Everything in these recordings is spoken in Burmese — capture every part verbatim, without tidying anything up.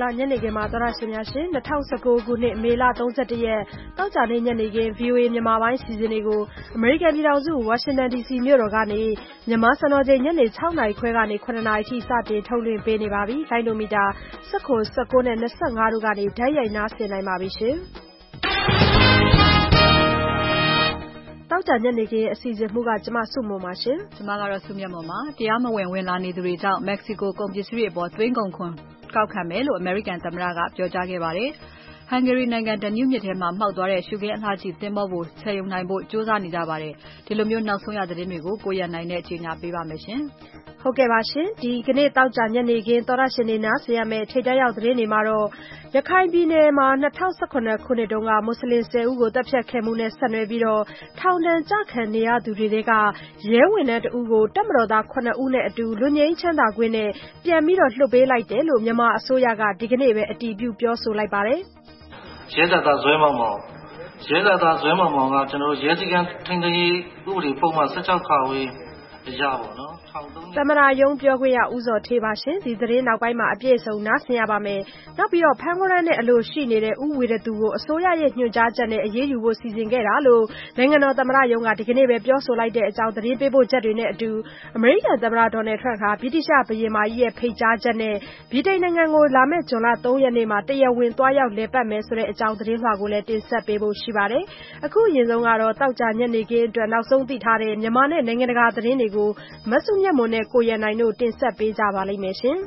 ညနေခင်းမှာသောရရှင်များရှင်၂၀၁၉ခုနှစ်မေလ၃၁ရက်တောက်ကြနေ့ညနေခင်း ဗွီအိုအေမြန်မာပိုင်းစီစဉ်တွေကိုအမေရိကန်ပြည်ထောင်စုဝါရှင်တန်ဒီစီမြို့တော်ကနေမြန်မာစံတော်ချိန်ညနေ၆နာရီခွဲကနေ၇နာရီထိစတင်ထုတ်လွှင့်ပေးနေပါပြီ။လိုင်းဒိုမီတာ၁၇ ၁၉နဲ့၂၅တို့ကနေဓာတ်ရိုက်နားဆင်နိုင်ပါပြီရှင်။တောက်ကြညနေခင်းအစီအစဉ်မှုကကျမစုမုံပါရှင်။ကျမကတော့စုမြတ်မုံပါ။တရားမဝင်ဝင်လာနေသူတွေကြောင့်မက္ကဆီကိုကုန်ပစ္စည်းတွေအပေါ်သွင်းကုန်ခွန်ကောက်ခံမယ်လို့အမေရိကန်သမ္မတကပြောကြားခဲ့ပါတယ်။ Hungary နိုင်ငံ Danube မြစ်ထဲမှာမှောက်သွားတဲ့ရှုခင်းအလှကြီးသင်္ဘောကိုဆယ်ယူနိုင်ဖို့ကြိုးစားနေကြပါတယ်။ဒီလိုမျိုးနောက်ဆုံးရသတင်းတွေကိုကိုရန်နိုင်နဲ့ကြီးညာပေးပါမယ်ရှင်။ဟုတ်ကဲ့ပါရှင်။ဒီကနေ့တောက်ကြညနေခင်းသောရရှင်နေနားဆင်ရမယ့်ထိပ်တန်းရောက်သတင်းတွေမှာတော့ရခိုင်ပြည်နယ်မှာ၂၀၁၇ခုနှစ်တုန်းကမွတ်စလင်၁၀ဦးကိုတပ်ဖြတ်ခဲ့မှုနဲ့ဆက်နွယ်ပြီးတော့ထောင်ဒဏ်ကျခံနေရသူတွေကရဲဝန်ထမ်းတဦးကိုတပ်မတော်သားခုနှစ်ဦးနဲ့အတူလွတ်ငြိမ်းချမ်းသာခွင့်နဲ့ပြန်ပြီးတော့လွှတ်ပေးလိုက်တယ်လို့မြန်မာအစိုးရကဒီကနေ့ပဲအတည်ပြုပြောဆိုလိုက်ပါတယ်။ရဲတပ်သားဇွဲမောင်မောင်ရဲတပ်သားဇွဲမောင်မောင်ကကျွန်တော်ရဲစည်းကမ်းထိန်းသိမ်းရေးဥပဒေပုံမှန်၁၆ခါဝေးအရာပေါ့နော်သမ္မတရုံးပြောခွင့်ရဦးဇော်ဌေးပါရှင်ဒီသတင်းနောက်ပိုင်းမှာအပြည့်အစုံနားဆင်ရပါမယ်နောက်ပြီးတော့ဖမ်းခွန်းနဲ့အလို့ရှိနေတဲ့ဥဝေဒသူကိုအစိုးရရဲ့ညွှန်ကြားချက်နဲ့အရေးယူဖို့စီစဉ်ခဲ့တာလို့နိုင်ငံတော်သမ္မတရုံးကဒီကနေ့ပဲပြောဆိုလိုက်တဲ့အကြောင်းသတင်းပေးပို့ချက်တွေနဲ့အတူအမေရိကန်သမ္မတဒေါ်နယ်ထရန့်ကဗြိတိရှဘုရင်မကြီးရဲ့ဖိတ်ကြားချက်နဲ့ဗြိတိန်နိုင်ငံကိုလာမယ့်ဇွန်လ၃ရက်နေ့မှာတရားဝင်သွားရောက်လည်ပတ်မယ်ဆိုတဲ့အကြောင်းသတင်းလွှာကိုလည်းတင်ဆက်ပေးဖို့ရှိပါတယ်အခုအရင်ဆုံးကတော့တောက်ကြညနေခင်းအတွက်နောက်ဆုံးသိထားတဲ့မြန်မာနဲ့နိုင်ငံတကာသတင်းတွေကိုမဆုမြတ်မွန်နဲ့ကိုရန်နိုင်တို့တင်ဆက်ပေးကြပါလိမ့်မယ်ရှင်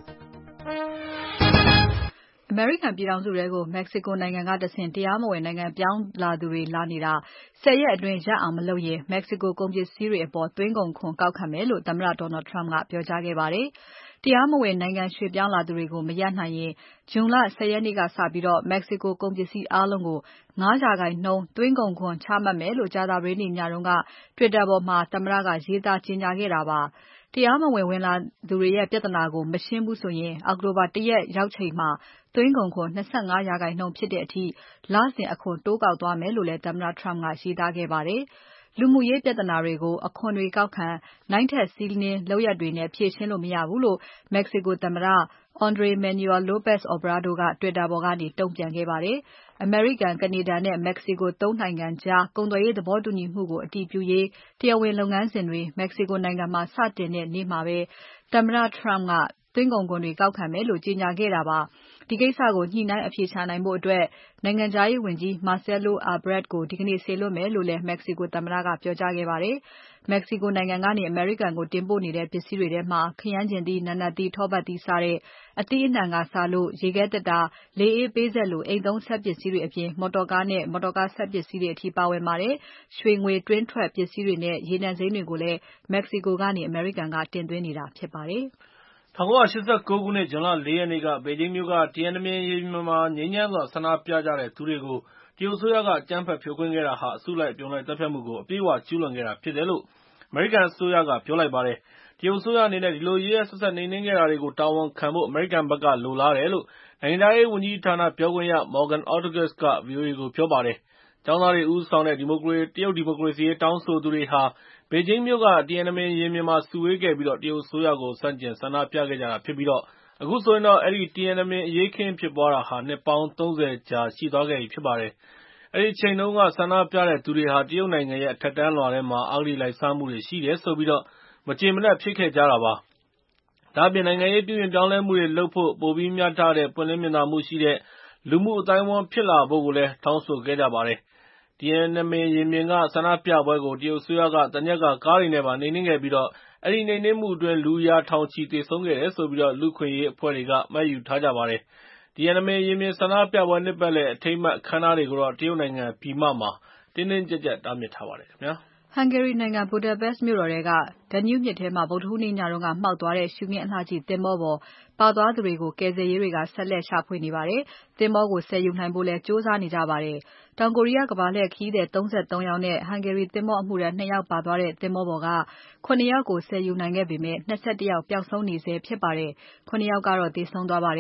အမေရိကန်ပြည်ထောင်စုတွေကိုမက္ကဆီကိုနိုင်ငံကတဆင့်တရားမဝင်နိုင်ငံပြောင်းလာသူတွေလာနေတာဆယ်ရက်အတွင်းရပ်အောင်မလုပ်ရင်မက္ကဆီကိုကုန်ပစ္စည်းတွေအပေါ်သွင်းကုန်ခွန်ကောက်ခံမယ်လို့သမ္မတ Donald Trump ကပြောကြားခဲ့ပါတယ်။တရားမဝင်နိုင်ငံရွှေ့ပြောင်းလာသူတွေကိုမရပ်နိုင်ရင်ဇွန်လ၁၀ရက်နေ့ကစပြီးတော့မက္ကဆီကိုကုန်ပစ္စည်းအားလုံးကို၅ရာခိုင်နှုန်းသွင်းကုန်ခွန်ချမှတ်မယ်လို့ကြာသပတေးနေ့ညတုန်းက Twitter ပေါ်မှာသမ္မတကရေးသားကြေညာခဲ့တာပါ။တရားမဝင်ဝင်လာသူတွေရဲ့ပြဿနာကိုမရှင်းဘူးဆိုရင်အောက်တိုဘာ၁ရက်ရောက်ချိန်မှာသွင်းကုန်ခွန်၂၅ရာခိုင်နှုန်းဖြစ်တဲ့အထိလစဉ်အခွန်တိုးကောက်သွားမယ်လို့လည်းသမ္မတ Trump ကရေးသားခဲ့ပါတယ်။လူမှုရေးပြဿနာတွေကိုအခွန်တွေကောက်ခံနိုင်ထက်စီးနင်းလုပ်ရပ်တွေနဲ့ဖြေရှင်းလို့မရဘူးလို့မက္ကဆီကိုသမ္မတ Andres Manuel Lopez Obrador က Twitter ပေါ်ကနေတုံ့ပြန်ခဲ့ပါတယ်။အမေရိကန်၊ကနေဒါနဲ့မက္ကဆီကိုသုံးနိုင်ငံကြားကုန်သွယ်ရေးသဘောတူညီမှုကိုအတည်ပြုရေးတရားဝင်လုပ်ငန်းစဉ်တွေမက္ကဆီကိုနိုင်ငံမှာစတင်တဲ့နေ့မှာပဲသမ္မတ Trump ကသွင်းကုန်ခွန်တွေကောက်ခံမယ်လို့ကြေညာခဲ့တာပါ။ဒီကိစ္စကိုညှိနှိုင်းအဖြေရှာနိုင်ဖို့အတွက်နိုင်ငံခြားရေးဝန်ကြီး Marcelo Ebrard ကိုဒီကနေ့စေလွှတ်မယ်လို့လည်းမက္ကဆီကိုသမ္မတကပြောကြားခဲ့ပါတယ်။မက္ကဆီကိုနိုင်ငံကနေအမေရိကန်ကိုတင်ပို့နေတဲ့ပစ္စည်းတွေထဲမှာခရမ်းချဉ်သီး၊နာနတ်သီး၊ထောပတ်သီးစတဲ့အသီးအနှံကစလို့ရေခဲသေတ္တာ၊လေအေးပေးစက်လိုအိမ်သုံးစက်ပစ္စည်းတွေအပြင်မော်တော်ကားနဲ့မော်တော်ကားစက်ပစ္စည်းတွေအထိပါဝင်ပါတယ်။ရွှေငွေတွင်းထွက်ပစ္စည်းတွေနဲ့ရေနံစိမ်းတွေကိုလည်းမက္ကဆီကိုကနေအမေရိကန်ကတင်သွင်းနေတာဖြစ်ပါတယ်။၁၉၈၉ခုနှစ်ဇွန်လ၄ရက်နေ့ကဘေဂျင်းမြို့ကတီယန်နမင်ရင်ပြင်မှာငြိမ်းချမ်းစွာဆန္ဒပြကြတဲ့သူတွေကိုတရုတ်အစိုးရကအကြမ်းဖက်ဖြိုခွင်းခဲ့တာဟာအစုလိုက်အပြုံလိုက်သတ်ဖြတ်မှုကိုအပြည့်အဝကျူးလွန်ခဲ့တာဖြစ်တယ်လို့အမေရိကန်အစိုးရကပြောလိုက်ပါတယ်။တရုတ်အစိုးရအနေနဲ့ဒီလိုရက်ရက်စက်စက်နှိမ်နင်းခဲ့တာတွေကိုတာဝန်ခံဖို့အမေရိကန်ဘက်ကလိုလားတယ်လို့နိုင်ငံခြားရေးဝန်ကြီးဌာနပြောခွင့်ရ Morgan Ortagus က ဗွီအိုအေကိုပြောပါတယ်။ကျောင်းသားတွေဦးဆောင်တဲ့တရုတ်ဒီမိုကရေစီရေးတောင်းဆိုသူတွေဟာဘေဂျင်းမြို့ကတီယန်နမင်ရင်ပြင်မှာစုဝေးခဲ့ပြီးတရုတ်အစိုးရကိုဆန့်ကျင်ဆန္ဒပြခဲ့ကြတာဖြစ်ပြီးအခုဆိုရင်တော့အဲဒီတီယန်နမင်အရေးအခင်းဖြစ်ပွားတာဟာနှစ်ပေါင်းသုံးဆယ်ကြာရှိသွားခဲ့ပြီဖြစ်ပါတယ်။အဲဒီအချိန်တုန်းကဆန္ဒပြတဲ့သူတွေဟာတရုတ်နိုင်ငံရဲ့အထက်တန်းလွှာထဲမှာအဂတိလိုက်စားမှုတွေရှိတယ်ဆိုပြီးမကျေမနပ်ဖြစ်ခဲ့ကြတာပါ။ဒါ့အပြင်နိုင်ငံရေးပြုပြင်ပြောင်းလဲမှုတွေလုပ်ဖို့ပိုပြီးမျှတတဲ့ပွင့်လင်းမြင်သာမှုရှိတဲ့လူမှုအသိုင်းအဝိုင်းဖြစ်လာဖို့ကိုလည်းတောင်းဆိုခဲ့ကြပါတယ်။တီယန်နမင်ရင်ပြင်ကဆန္ဒပြပွဲကိုတရုတ်အစိုးရကသံချပ်ကာကားတွေနဲ့ပါနှိမ်နင်းခဲ့ပြီးအဲဒီနှိမ်နင်းမှုအတွင်းလူရာထောင်ချီသေဆုံးခဲ့တယ်လို့လူ့အခွင့်အရေးအဖွဲ့တွေကမှတ်ယူထားကြပါတယ်။တီယန်နမင်ရင်ပြင်ဆန္ဒပြပွဲနှစ်ပတ်လည်အထိမ်းအမှတ်အခမ်းအနားတွေကိုတော့တရုတ်နိုင်ငံပြည်မမှာတင်းတင်းကြပ်ကြပ်တားမြစ်ထားပါတယ်ခင်ဗျာ။ Hungary နိုင်ငံ Budapest မြို့တော်ထဲက Danube မြစ်ထဲမှာဗုဒ္ဓဟူးနေ့ညကမှောက်သွားတဲ့ရှုခင်းအလှကြီးသင်္ဘောပေါ်ပါသွားသူတွေကိုကယ်ဆယ်ရေးတွေကဆက်လက်ရှာဖွေနေပါတယ်။သင်္ဘောကိုဆယ်ယူနိုင်ဖို့လည်းကြိုးစားနေကြပါတယ်။တောင်ကိုရီးယားကမ္ဘာလှည့်ခရီးသည်၃၃ယောက်နဲ့ Hungary သင်္ဘောအမှုထမ်း၂ယောက်ပါသွားတဲ့သင်္ဘောပေါ်က၇ယောက်ကိုဆယ်ယူနိုင်ခဲ့ပေမဲ့၂၁ယောက်ပျောက်ဆုံးနေဆဲဖြစ်ပါတယ်။၇ယောက်ကတော့သေဆုံးသွားပါတယ်။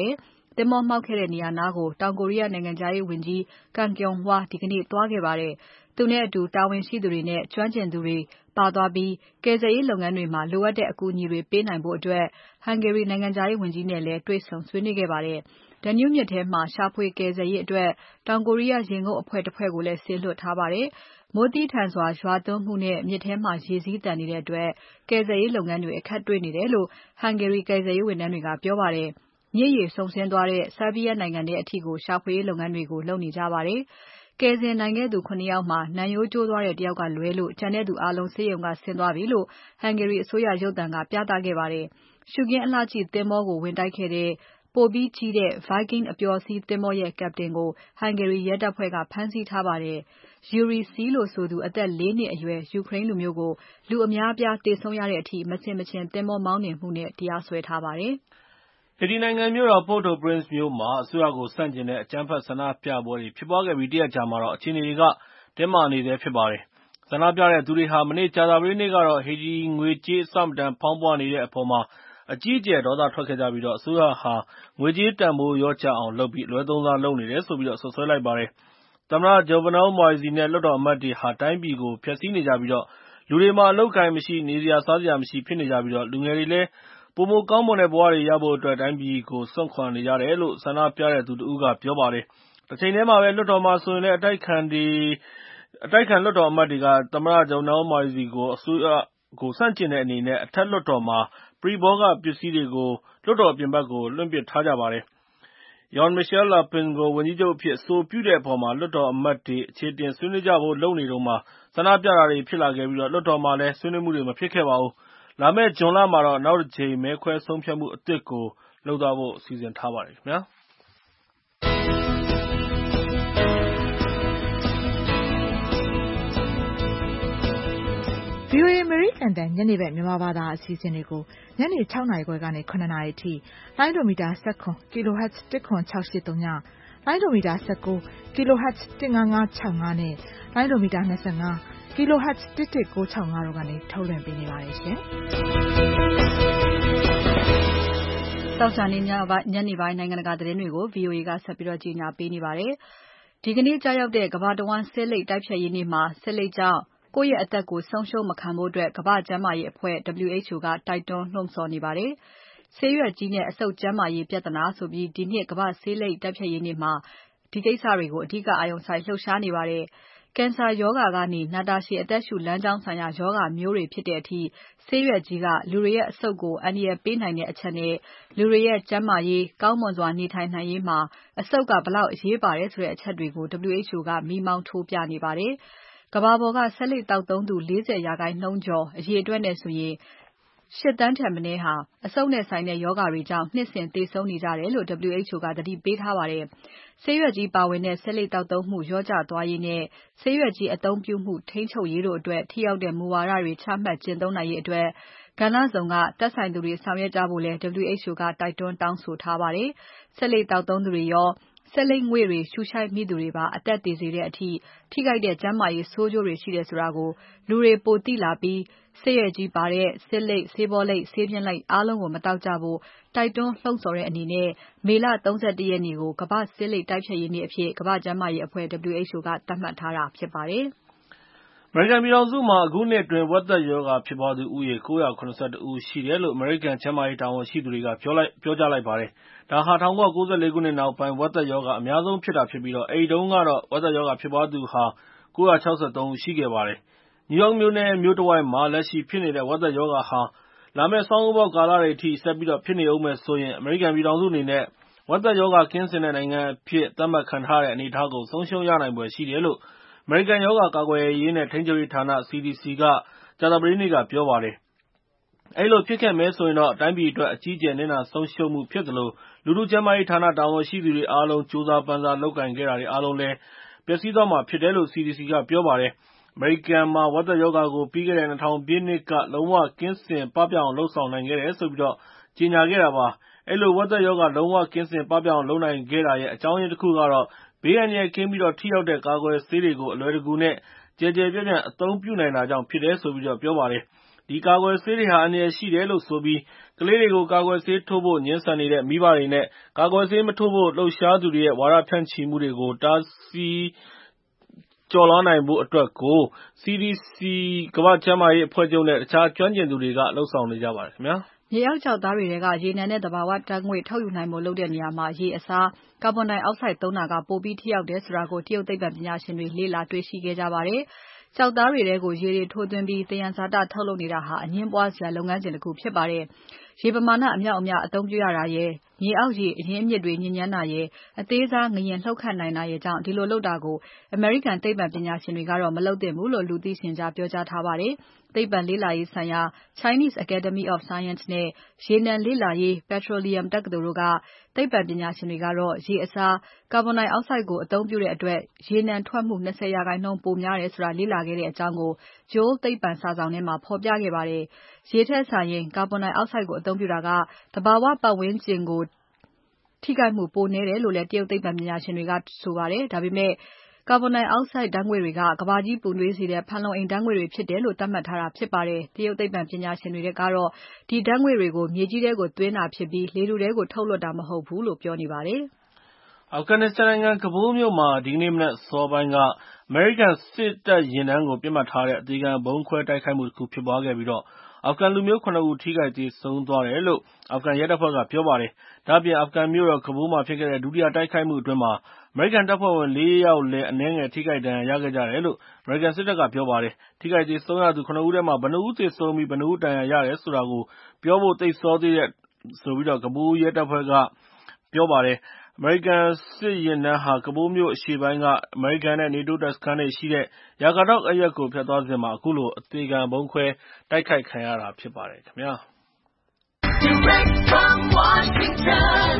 သင်္ဘောမှောက်ခဲ့တဲ့နေရာနားကို တောင်ကိုရီးယားနိုင်ငံခြားရေးဝန်ကြီး Kang Kyung-wha ဒီကနေ့သွားခဲ့ပါတယ်။ သူနဲ့အတူတာဝန်ရှိသူတွေနဲ့ ကျွမ်းကျင်သူတွေပါသွားပြီး ကယ်ဆယ်ရေးလုပ်ငန်းတွေမှာ လိုအပ်တဲ့အကူအညီတွေပေးနိုင်ဖို့ Hungary နိုင်ငံခြားရေးဝန်ကြီးနဲ့လည်း တွေ့ဆုံဆွေးနွေးခဲ့ပါတယ်။ Danube မြစ်ထဲမှာ ရှာဖွေကယ်ဆယ်ရေးအတွက် တောင်ကိုရီးယားရေငုပ်အဖွဲ့တဖွဲ့ကိုလည်း စေလွှတ်ထားပါတယ်။ မိုးသည်းထန်စွာရွာသွန်းမှုနဲ့ မြစ်ထဲမှာ ရေစီးသန်နေတဲ့အတွက် ကယ်ဆယ်ရေးလုပ်ငန်းတွေ အခက်တွေ့နေတယ်လို့ Hungary ကယ်ဆယ်ရေးဝန်ထမ်းတွေက ပြောပါတယ်။ မြစ်ရေစုန်ဆင်းသွားတဲ့ Serbia နိုင်ငံထဲအထိကို ရှာဖွေရေးလုပ်ငန်းတွေကို လုပ်နေကြပါတယ်။ ကယ်ဆယ်နိုင်ခဲ့သူ ၇ ယောက်မှာ နံရိုးကျိုးသွားတဲ့ တယောက်ကလွဲလို့ ကျန်တဲ့သူအားလုံး ဆေးရုံကဆင်းသွားပြီလို့ Hungary အစိုးရရုပ်သံက ပြသခဲ့ပါတယ်။ ရှုခင်းအလှကြည့်သင်္ဘောကို ဝင်တိုက်ခဲ့တဲ့ ပိုပြီးကြီးတဲ့ Viking အပျော်စီးသင်္ဘောရဲ့ Captain ကို Hungary ရဲတပ်ဖွဲ့က ဖမ်းဆီးထားပါတယ်။ Yuri C လို့ဆိုသူ အသက် ၄ နှစ်အရွယ် ယူကရိန်းလူမျိုးကို လူအများအပြားသေဆုံးရတဲ့အထိ မဆင်မခြင်သင်္ဘောမောင်းနှင်မှုနဲ့ တရားစွဲထားပါတယ်။ဟေတီနိုင်ငံမြို့တော် Port-au-Prince မြို့မှာ အစိုးရကိုဆန့်ကျင်တဲ့ အကြမ်းဖက်ဆန္ဒပြပွဲတွေဖြစ်ပွားခဲ့ပြီး တရက်အကြာမှာ အခြေအနေတွေက တင်းမာနေဆဲဖြစ်ပါတယ်။ ဆန္ဒပြတဲ့သူတွေဟာ မနေ့ကြာသပတေးနေ့ကတော့ ဟေတီငွေကြေးအဆမတန်ဖောင်းပွနေတဲ့အပေါ် အကြီးအကျယ်ဒေါသထွက်ခဲ့ကြပြီး အစိုးရဟာ ငွေကြေးတန်ဖိုးလျော့ကျအောင်လုပ်ပြီး အလွဲသုံးစားလုပ်နေတယ်ဆိုပြီး စွပ်စွဲလိုက်ပါတယ်။ သမ္မတ Jovenel Moise နဲ့ လွှတ်တော်အမတ်တွေဟာ တိုင်းပြည်ကို ဖျက်ဆီးနေကြပြီး လူတွေမှာ အလုပ်အကိုင်မရှိ၊ နေစရာစားစရာမရှိဖြစ်နေကြပြီး လူငယ်တွေလည်း ပိုမိုကောင်းမွန်တဲ့ဘဝတွေရဖို့အတွက် တိုင်းပြည်ကို စွန့်ခွာနေကြတယ်လို့ ဆန္ဒပြတဲ့သူတဦးက ပြောပါတယ်။ တချိန်တည်းမှာပဲ လွှတ်တော်မှာဆိုရင်လည်း အတိုက်အခံလွှတ်တော်အမတ်တွေက သမ္မတ Jovenel Moise အစိုးရကိုဆန့်ကျင်တဲ့အနေနဲ့ အထက်လွှတ်တော်မှာ ပရိဘောဂပစ္စည်းတွေကို လွှတ်တော်အပြင်ဘက်ကို လွှင့်ပစ်ထားကြပါတယ်။ Jean-Michel Lapin ကို ဝန်ကြီးချုပ်အဖြစ် အဆိုပြုတဲ့အပေါ် လွှတ်တော်အမတ်တွေ အခြေအတင်ဆွေးနွေးကြဖို့လုပ်နေတုန်းမှာ ဆန္ဒပြတာတွေဖြစ်လာခဲ့ပြီး လွှတ်တော်မှာလည်း ဆွေးနွေးမှုတွေမဖြစ်ခဲ့ပါဘူး။ လာမယ့် ဂျွန်လမှာတော့ နောက်တကြိမ် မဲခွဲဆုံးဖြတ်မှုအသစ်ကို လုပ်သွားဖို့ စီစဉ်ထားပါတယ်။ VOA အမေရိကန်အသံ ညနေဘက်မြန်မာဘာသာအစီအစဉ်တွေကို ညနေ ၆ နာရီခွဲကနေ ၇ နာရီအထိ လိုင်းဒိုမီတာ ၁၇ kHz ၁၇၆၈၃ည လိုင်းဒိုမီတာ ၁၉ kHz ၁၅၅၆၅ နဲ့ လိုင်းဒိုမီတာ ၂၅ kHz ၁၁၉၆၅ တို့ကနေ ထုတ်လွှင့်ပေးနေပါတယ်ရှင်။သောကြာနေ့ညနေပိုင်းနိုင်ငံတကာသတင်းတွေကို VOA ကဆက်ပြီး ကြေညာပေးနေပါတယ်။ ဒီကနေ့ကျရောက်တဲ့ ကမ္ဘာတဝန်းဆေးလိပ်တိုက်ဖျက်ရေးနေ့မှာ ဆေးလိပ်ကြောင့်ကိုယ့်ရဲ့အသက်ကို ဆုံးရှုံးမခံဖို့ ကမ္ဘာ့ကျန်းမာရေးအဖွဲ့ W H O ကတိုက်တွန်းလှုံ့ဆော်နေပါတယ်။ ဆေးရွက်ကြီးနဲ့ အဆုတ်ကျန်းမာရေးပြဿနာဆိုပြီး ဒီနှစ်ကမ္ဘာ့ဆေးလိပ်တိုက်ဖျက်ရေးနေ့မှာ ဒီကိစ္စတွေကို အဓိကအာရုံစိုက်လှုပ်ရှားနေပါတယ်။ ကင်ဆာရောဂါကနေ နာတာရှည်အသက်ရှူလမ်းကြောင်းဆိုင်ရာရောဂါမျိုးတွေဖြစ်တဲ့အထိ ဆေးရွက်ကြီးက လူတွေရဲ့အဆုတ်ကို အန္တရာယ်ပေးနိုင်တဲ့အချက်နဲ့ လူတွေရဲ့ကျန်းမာရေး၊ ကောင်းမွန်စွာနေထိုင်နိုင်ရေးမှာ အဆုတ်က ဘယ်လောက်အရေးပါတယ်ဆိုတဲ့အချက်တွေကို W H O ကမီးမောင်းထိုးပြနေပါတယ်။ ကမ္ဘာပေါ်က ဆေးလိပ်သောက်သုံးသူ ၄၀ ရာခိုင်နှုန်းကျော် အရေအတွက်နဲ့ဆိုရင် ၈ သန်းထက်မနည်းဟာ အဆုတ်နဲ့ဆိုင်တဲ့ရောဂါတွေကြောင့် နှစ်စဉ်သေဆုံးနေကြတယ်လို့ W H O ကသတိပေးထားပါတယ်။ ဆေးရွက်ကြီးပါဝင်တဲ့ ဆေးလိပ်သောက်သုံးမှု လျော့ကျသွားရေးနဲ့ ဆေးရွက်ကြီးအသုံးပြုမှု ထိန်းချုပ်ရေးတို့အတွက် ထိရောက်တဲ့မူဝါဒတွေ ချမှတ်ကျင့်သုံးနိုင်ရေးအတွက် ကဏ္ဍစုံကသက်ဆိုင်သူတွေဆောင်ရွက်ကြဖို့လည်း W H O ကတိုက်တွန်းတောင်းဆိုထားပါတယ်။ ဆေးလိပ်သောက်သုံးသူတွေရော ဆေးလိပ်ငွေ့တွေရှုရှိုက်မိသူတွေပါ အသက်သေစေတဲ့အထိ ထိခိုက်တဲ့ကျန်းမာရေးဆိုးကျိုးတွေရှိတယ်ဆိုတာကို လူတွေပိုသိလာပြီး ဆေးရွက်ကြီးပါတဲ့ ဆေးလိပ်၊ ဆေးဘောလိပ်၊ ဆေးဖြင်းလိပ်အားလုံးကို မသောက်ကြဖို့ တိုက်တွန်းလှုံ့ဆော်တဲ့အနေနဲ့ မေလ ၃၁ ရက်နေ့ကို ကမ္ဘာ့ဆေးလိပ်တိုက်ဖျက်ရေးနေ့အဖြစ် ကမ္ဘာ့ကျန်းမာရေးအဖွဲ့ W H O ကသတ်မှတ်ထားတာဖြစ်ပါတယ်။အမေရိကန်ပြည်ထောင်စုမှာ အခုနှစ်အတွင်း ဝက်သက်ရောဂါဖြစ်ပွားသူဦးရေ ၉၇၁ ဦးရှိတယ်လို့ အမေရိကန်ကျန်းမာရေးတာဝန်ရှိသူတွေက ပြောကြားလိုက်ပါတယ်။ ဒါဟာ ၁၉၉၄ ခုနှစ်နောက်ပိုင်း ဝက်သက်ရောဂါအများဆုံးဖြစ်တာဖြစ်ပြီး အဲဒီတုန်းကတော့ ဝက်သက်ရောဂါဖြစ်ပွားသူ ၉၆၃ ဦးရှိခဲ့ပါတယ်။ New York မြို့နဲ့ မြို့တဝိုက်မှာ လက်ရှိဖြစ်နေတဲ့ ဝက်သက်ရောဂါဟာ လာမယ့်ဆောင်းဦးပေါက်ကာလတွေအထိ ဆက်ပြီးဖြစ်နေဦးမယ်ဆိုရင် အမေရိကန်ပြည်ထောင်စုအနေနဲ့ ဝက်သက်ရောဂါကင်းစင်တဲ့နိုင်ငံအဖြစ် သတ်မှတ်ခံထားရတဲ့အနေအထားကို ဆုံးရှုံးရနိုင်ဖွယ်ရှိတယ်လို့ အမေရိကန်ရောဂါကာကွယ်ရေးနဲ့ ထိန်းချုပ်ရေးဌာန C D C က ကြာသပတေးနေ့က ပြောပါတယ်။ အဲဒီလိုဖြစ်ခဲ့မယ်ဆိုရင်တော့ တိုင်းပြည်အတွက် အကြီးအကျယ်နစ်နာဆုံးရှုံးမှုဖြစ်သလို လူထုကျန်းမာရေးဌာနတာဝန်ရှိသူတွေအားလုံး ကြိုးစားပမ်းစားလုပ်ကိုင်ခဲ့တာတွေအားလုံးလည်း ပျက်စီးသွားမှာဖြစ်တယ်လို့ C D C ကပြောပါတယ်။ အမေရိကန်မှာ ဝက်သက်ရောဂါကို ပြီးခဲ့တဲ့ ၂၀၀၀ ပြည့်နှစ်က လုံးဝကင်းစင်ပပျောက်အောင်လုပ်ဆောင်နိုင်ခဲ့တယ်လို့ ကြေညာခဲ့တာပါ။ အဲဒီလို ဝက်သက်ရောဂါ လုံးဝကင်းစင်ပပျောက်အောင်လုပ်နိုင်ခဲ့တာရဲ့ အကြောင်းရင်းတခုကတော့ ဘေးအန္တရာယ်ကင်းပြီး ထိရောက်တဲ့ကာကွယ်ဆေးတွေကို အလွယ်တကူနဲ့ ကျယ်ကျယ်ပြန့်ပြန့်အသုံးပြုနိုင်တာကြောင့်ဖြစ်တယ်လို့ ပြောပါတယ်။ဒီကာကွယ်ဆေးတွေဟာအန္တရာယ်ရှိတယ်လို့ဆိုပြီးကလေးတွေကိုကာကွယ်ဆေးထိုးဖို့ငြင်းဆန်နေတဲ့မိဘတွေနဲ့ကာကွယ်ဆေးမထိုးဖို့လှုပ်ရှားသူတွေရဲ့ဝါဒဖြန့်ချီမှုတွေကိုတားဆီးကျော်လွှားနိုင်ဖို့အတွက်ကို စီ ဒီ စီ ကမ္ဘာ့ကျန်းမာရေးအဖွဲ့ချုပ်နဲ့တခြားကျွမ်းကျင်သူတွေကလှုံ့ဆော်နေကြပါတယ်ခင်ဗျာ။မြေအောက်ကျောက်သားတွေထဲကရေနံနဲ့သဘာဝဓာတ်ငွေ့ထုတ်ယူနိုင်ဖို့လုပ်တဲ့နေရာမှာရေအစားကာဗွန်ဒိုင်အောက်ဆိုဒ်သုံးတာကပိုပြီးထိရောက်တယ်ဆိုတာကိုတရုတ်သိပ္ပံပညာရှင်တွေလေ့လာတွေ့ရှိခဲ့ကြပါတယ်။ကျောက်သားတွေထဲကိုရေတွေထိုးသွင်းပြီးသယံဇာတထုတ်လုပ်နေတာဟာအငြင်းပွားစရာလုပ်ငန်းစဉ်တစ်ခုဖြစ်ပါတယ်။ရေပမာဏအမြောက်အများအသုံးပြုရတာရယ်မြေအောက်ရေအရင်းအမြစ်တွေညစ်ညမ်းတာရယ်အသေးစားငရင်လှုပ်ခတ်နိုင်တာရယ်ကြောင့်ဒီလိုလုပ်တာကိုအမေရိကန်သိပ္ပံပညာရှင်တွေကတော့မလုပ်သင့်ဘူးလို့လူသိရှင်ကြားပြောကြားထားပါတယ်။သိပ္ပံလေ့လာရေးဆိုင်ရာ Chinese Academy of Science နဲ့ရေနံလေ့လာရေး Petroleum တက္ကသိုလ်တို့ကသိပ္ပံပညာရှင်တွေကတော့ရေအစားကာဗွန်ဒိုင်အောက်ဆိုဒ်ကိုအသုံးပြုတဲ့အတွက်ရေနံထွက်မှု၂၀ရာခိုင်နှုန်းပိုများတယ်ဆိုတာလေ့လာခဲ့တဲ့အကြောင်းကို Joule သိပ္ပံစာစောင်ထဲမှာဖော်ပြခဲ့ပါတယ်။ရေထက်စာရင်ကာဗွန်ဒိုင်အောက်ဆိုဒ်ကိုအသုံးပြုတာကသဘာဝပတ်ဝန်းကျင်ကိုထိခိုက်မှုပိုနည်းတယ်လို့လည်းတရုတ်သိပ္ပံပညာရှင်တွေကဆိုပါတယ်။ဒါပေမဲ့ကာဗွန်ဒိုင်အောက်ဆိုဒ်ဓာတ်ငွေ့တွေကကမ္ဘာကြီးပူနွေးစေတဲ့ဖန်လုံအိမ်ဓာတ်ငွေ့တွေဖြစ်တယ်လို့သတ်မှတ်ထားတာဖြစ်ပါတယ်။တရုတ်သိပ္ပံပညာရှင်တွေကတော့ဒီဓာတ်ငွေ့တွေကိုမြေကြီးထဲကိုသွင်းတာဖြစ်ပြီးလေထုထဲကိုထုတ်လွှတ်တာမဟုတ်ဘူးလို့ပြောနေပါတယ်။အာဖဂန်နစ္စတန်နိုင်ငံကဘူးလ်မြို့မှာဒီကနေ့မနက်အစောပိုင်းကအမေရိကန်စစ်တပ်ယာဉ်တန်းကိုပစ်မှတ်ထားတဲ့အသေခံဗုံးခွဲတိုက်ခိုက်မှုတစ်ခုဖြစ်ပွားခဲ့ပြီးအာဖဂန်လူမျိုး ခုနစ် ဦးထိခိုက်သေဆုံးသွားတယ်လို့အာဖဂန်ရဲတပ်ဖွဲ့ကပြောပါတယ်။ဒါ့အပြင်အာဖဂန်မြို့တော်ကဘူးလ်မှာဖြစ်ခဲ့တဲ့ဒုတိယတိုက်ခိုက်မှုအတွင်းအမေရိကန်တပ်ဖွဲ့ဝင် လေး ယောက်လည်းအနည်းငယ်ထိခိုက်ဒဏ်ရာရခဲ့ကြတယ်လို့အမေရိကန်စစ်တပ်ကပြောပါတယ်။ထိခိုက်သေဆုံးရသူ ခုနစ် ဦးထဲမှာဘယ်နှစ်ဦးသေဆုံးပြီးဘယ်နှစ်ဦးဒဏ်ရာရတယ်ဆိုတာကိုပြောဖို့သိပ်စောသေးတယ်လို့ကဘူးလ်ရဲတပ်ဖွဲ့ကပြောပါတယ်။အမေရိကန်စစ်ယာဉ်တန်းဟာကဘူးလ်မြို့အရှေ့ပိုင်းကအမေရိကန်နဲ့နေတိုးတပ်စခန်းတွေရှိတဲ့ Yakatok အရပ်ကိုဖြတ်သွားစဉ်မှာအခုလိုအသေခံဗုံးခွဲတိုက်ခိုက်ခံရတာဖြစ်ပါတယ်ခင်ဗျာ။ Direct from Washington,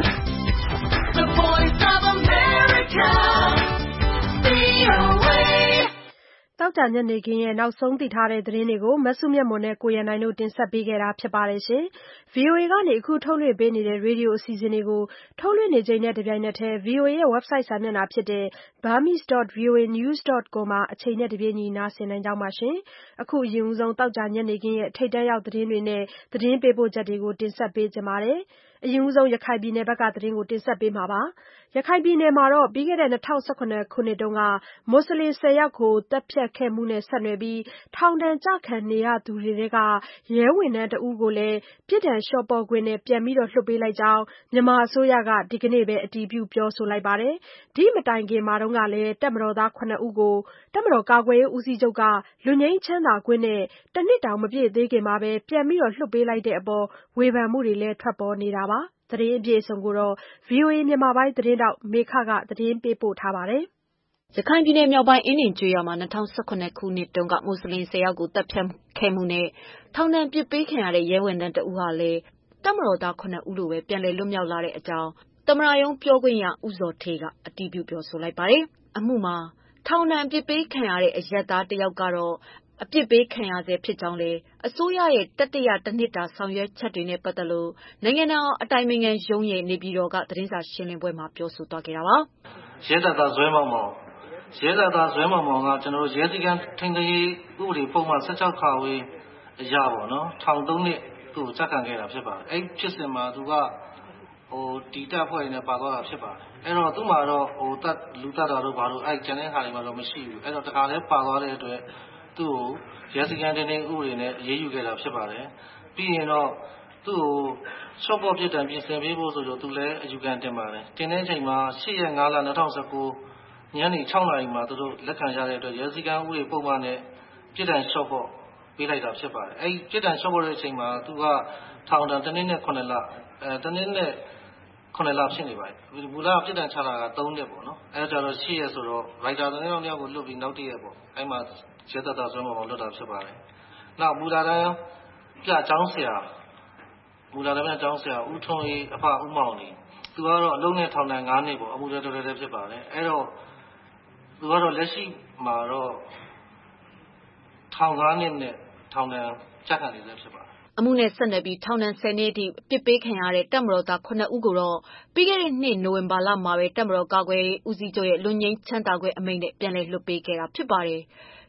the voice of America, ဗွီအိုအေသောကြာညနေခင်းရဲ့နောက်ဆုံးသိထားတဲ့သတင်းတွေကိုမစုမြတ်မွန်နဲ့ကိုရန်နိုင်တို့တင်ဆက်ပေးခဲ့တာဖြစ်ပါတယ်ရှင်။ ဗွီအိုအေကနေအခုထုတ်လွှင့်ပေးနေတဲ့ရေဒီယိုအစီအစဉ်တွေကိုထုတ်လွှင့်နေချိန်နဲ့တပြိုင်နက်တည်း ဗွီအိုအေရဲ့ website စာမျက်နှာဖြစ်တဲ့ burmese dot v o a news dot com မှာအချိန်နဲ့တပြေးညီနားဆင်နိုင်ကြပါရှင်။အခုအရင်ဆုံးသောကြာညနေခင်းရဲ့ထိပ်တန်းရောက်သတင်းတွေနဲ့သတင်းပေးပို့ချက်တွေကိုတင်ဆက်ပေးကြပါမယ်။အရင်ဆုံးရခိုင်ပြည်နယ်ဘက်ကသတင်းကိုတင်ဆက်ပေးမှာပါ။ရခိုင်ပြည်နယ်မှာတော့ပြီးခဲ့တဲ့၂၀၁၇ခုနှစ်တုန်းကမွတ်စလင်ဆယ်ယောက်ကိုတပ်ဖြတ်ခဲ့မှုနဲ့ဆက်နွယ်ပြီးထောင်ဒဏ်ကျခံနေရသူတွေထဲကရဲဝန်ထမ်းတဦးကိုလည်းပြစ်ဒဏ်လျှော့ပေါ့ခွင့်နဲ့ပြန်ပြီးလွှတ်ပေးလိုက်ကြောင်းမြန်မာအစိုးရကဒီကနေ့ပဲအတည်ပြုပြောဆိုလိုက်ပါတယ်။ဒီမတိုင်ခင်မှာတုန်းကလည်းတပ်မတော်သားခုနစ်ဦးကိုတပ်မတော်ကာကွယ်ရေးဦးစီးချုပ်ကလွတ်ငြိမ်းချမ်းသာခွင့်နဲ့တနှစ်တောင်မပြည့်သေးခင်မှာပဲပြန်ပြီးလွှတ်ပေးလိုက်တဲ့အပေါ်ဝေဖန်မှုတွေလည်းထွက်ပေါ်နေတာပါ။သတင်းအပြည့်အစုံကိုတော့ ဗွီအိုအေမြန်မာပိုင်းသတင်းထောက်မေခကသတင်းပေးပို့ထားပါတယ်။ရခိုင်ပြည်နယ်မြောက်ပိုင်းအင်းဒင်ကျွော်မှာ၂၀၁၇ခုနှစ်တုန်းကမွတ်စလင်ဆယ်ယောက်ကိုတပ်ဖြတ်ခဲ့မှုနဲ့ထောင်ဒဏ်ပြစ်ပေးခံရတဲ့ရဲဝန်ထမ်းတဦးဟာလည်းတပ်မတော်သားခုနစ်ဦးလိုပဲပြန်လည်လွတ်မြောက်လာတဲ့အကြောင်းသမ္မတရုံးပြောခွင့်ရဦးဇော်ဌေးကအတည်ပြုပြောဆိုလိုက်ပါတယ်။အမှုမှာထောင်ဒဏ်ပြစ်ပေးခံရတဲ့အရပ်သားတယောက်ကတော့အပြစ်ပေးခံရဆဲဖြစ်ကြောင်းလည်းအစိုးရရဲ့တတိယတစ်နှစ်တာဆောင်ရွက်ချက်တွေနဲ့ပတ်သက်လို့နိုင်ငံတော်အတိုင်ပင်ခံရုံးရဲ့နေပြည်တော်ကသတင်းစာရှင်းလင်းပွဲမှာပြောဆိုသွားခဲ့တာပါ။ရဲတပ်သားဇွဲမောင်မောင်ရဲတပ်သားဇွဲမောင်မောင်ကကျွန်တော်ရဲစည်းကမ်းထိန်းသိမ်းရေးဥပဒေပုံမှန်၁၆ခါဝေးအရာပေါ့နော်ထောင်သုံးနှစ်သူ့ကိုစက္ကန့်ခဲ့တာဖြစ်ပါတယ်။အဲ့ဖြစ်စဉ်မှာသူကဟိုတီတပ်ဖွဲ့နေပါသွားတာဖြစ်ပါတယ်။အဲ့တော့သူ့မှာတော့ဟိုတပ်လူတပ်တော်တို့ဘာလို့အဲ့ကျန်တဲ့ခါတွေမှာတော့မရှိဘူး။အဲ့တော့တခါလဲပါသွားတဲ့အတွက်သူ့ကိုရဲစည်းကမ်းထိန်းသိမ်းဥပဒေနဲ့အေးအေးယူခဲ့တာဖြစ်ပါတယ်။ပြီးရင်တော့သူ့ကိုချော့ပေါ်ပြစ်ဒဏ်ပြင်ဆင်ပေးဖို့ဆိုတော့သူလည်းအယူခံတင်ပါတယ်။တင်တဲ့အချိန်မှာ၈ရက်၅လ၂၀၁၉ညနေ၆နာရီမှာသူတို့လက်ခံရတဲ့အတွက်ရဲစည်းကမ်းဥပဒေပုံမှန်နဲ့ပြစ်ဒဏ်လျှော့ဖို့ပေးလိုက်တာဖြစ်ပါတယ်။အဲ့ပြစ်ဒဏ်လျှော့ဖို့တဲ့အချိန်မှာသူကထောင်ဒဏ်တစ်နှစ်နဲ့ခုနှစ်လအဲတစ်နှစ်နဲ့ခုနှစ်လဖြစ်နေပါတယ်။မူလပြစ်ဒဏ်ချတာကသုံးနှစ်ပေါ့နော်။အဲဒါကြတော့၈ရက်ဆိုတော့ရိုက်တာတစ်ယောက်ယောက်ကိုလွတ်ပြီးနောက်တစ်ရက်ပေါ့။အဲ့မှာရဲတပ်သားဆွဲမောင်မောင်လွတ်တာဖြစ်ပါတယ်။နောက်မူလာတန်းပြအကြောင်းဆရာမူလာတန်းပြအကြောင်းဆရာဦးထွန်းအေးအဖဦးမောင်နေသူကတော့အလုံးနဲ့ထောင်ဒဏ်၅နှစ်ပေါ့အမှုတော်တော်တော်ဖြစ်ပါတယ်။အဲ့တော့သူကတော့လက်ရှိမှာတော့ထောင်၅နှစ်နဲ့ထောင်ဒဏ်ကျခံနေဆဲဖြစ်ပါတယ်။အမှုနဲ့ဆက်နွယ်ပြီးထောင်ဒဏ်၁၀နှစ်အထိပြစ်ပေးခံရတဲ့တပ်မတော်သားခုနစ်ဦးကိုတော့ပြီးခဲ့တဲ့နှစ်နိုဝင်ဘာလမှာပဲတပ်မတော်ကာကွယ်ရေးဦးစီးချုပ်ရဲ့လွတ်ငြိမ်းချမ်းသာခွင့်အမိန့်နဲ့ပြန်လည်လွှတ်ပေးခဲ့တာဖြစ်ပါတယ်။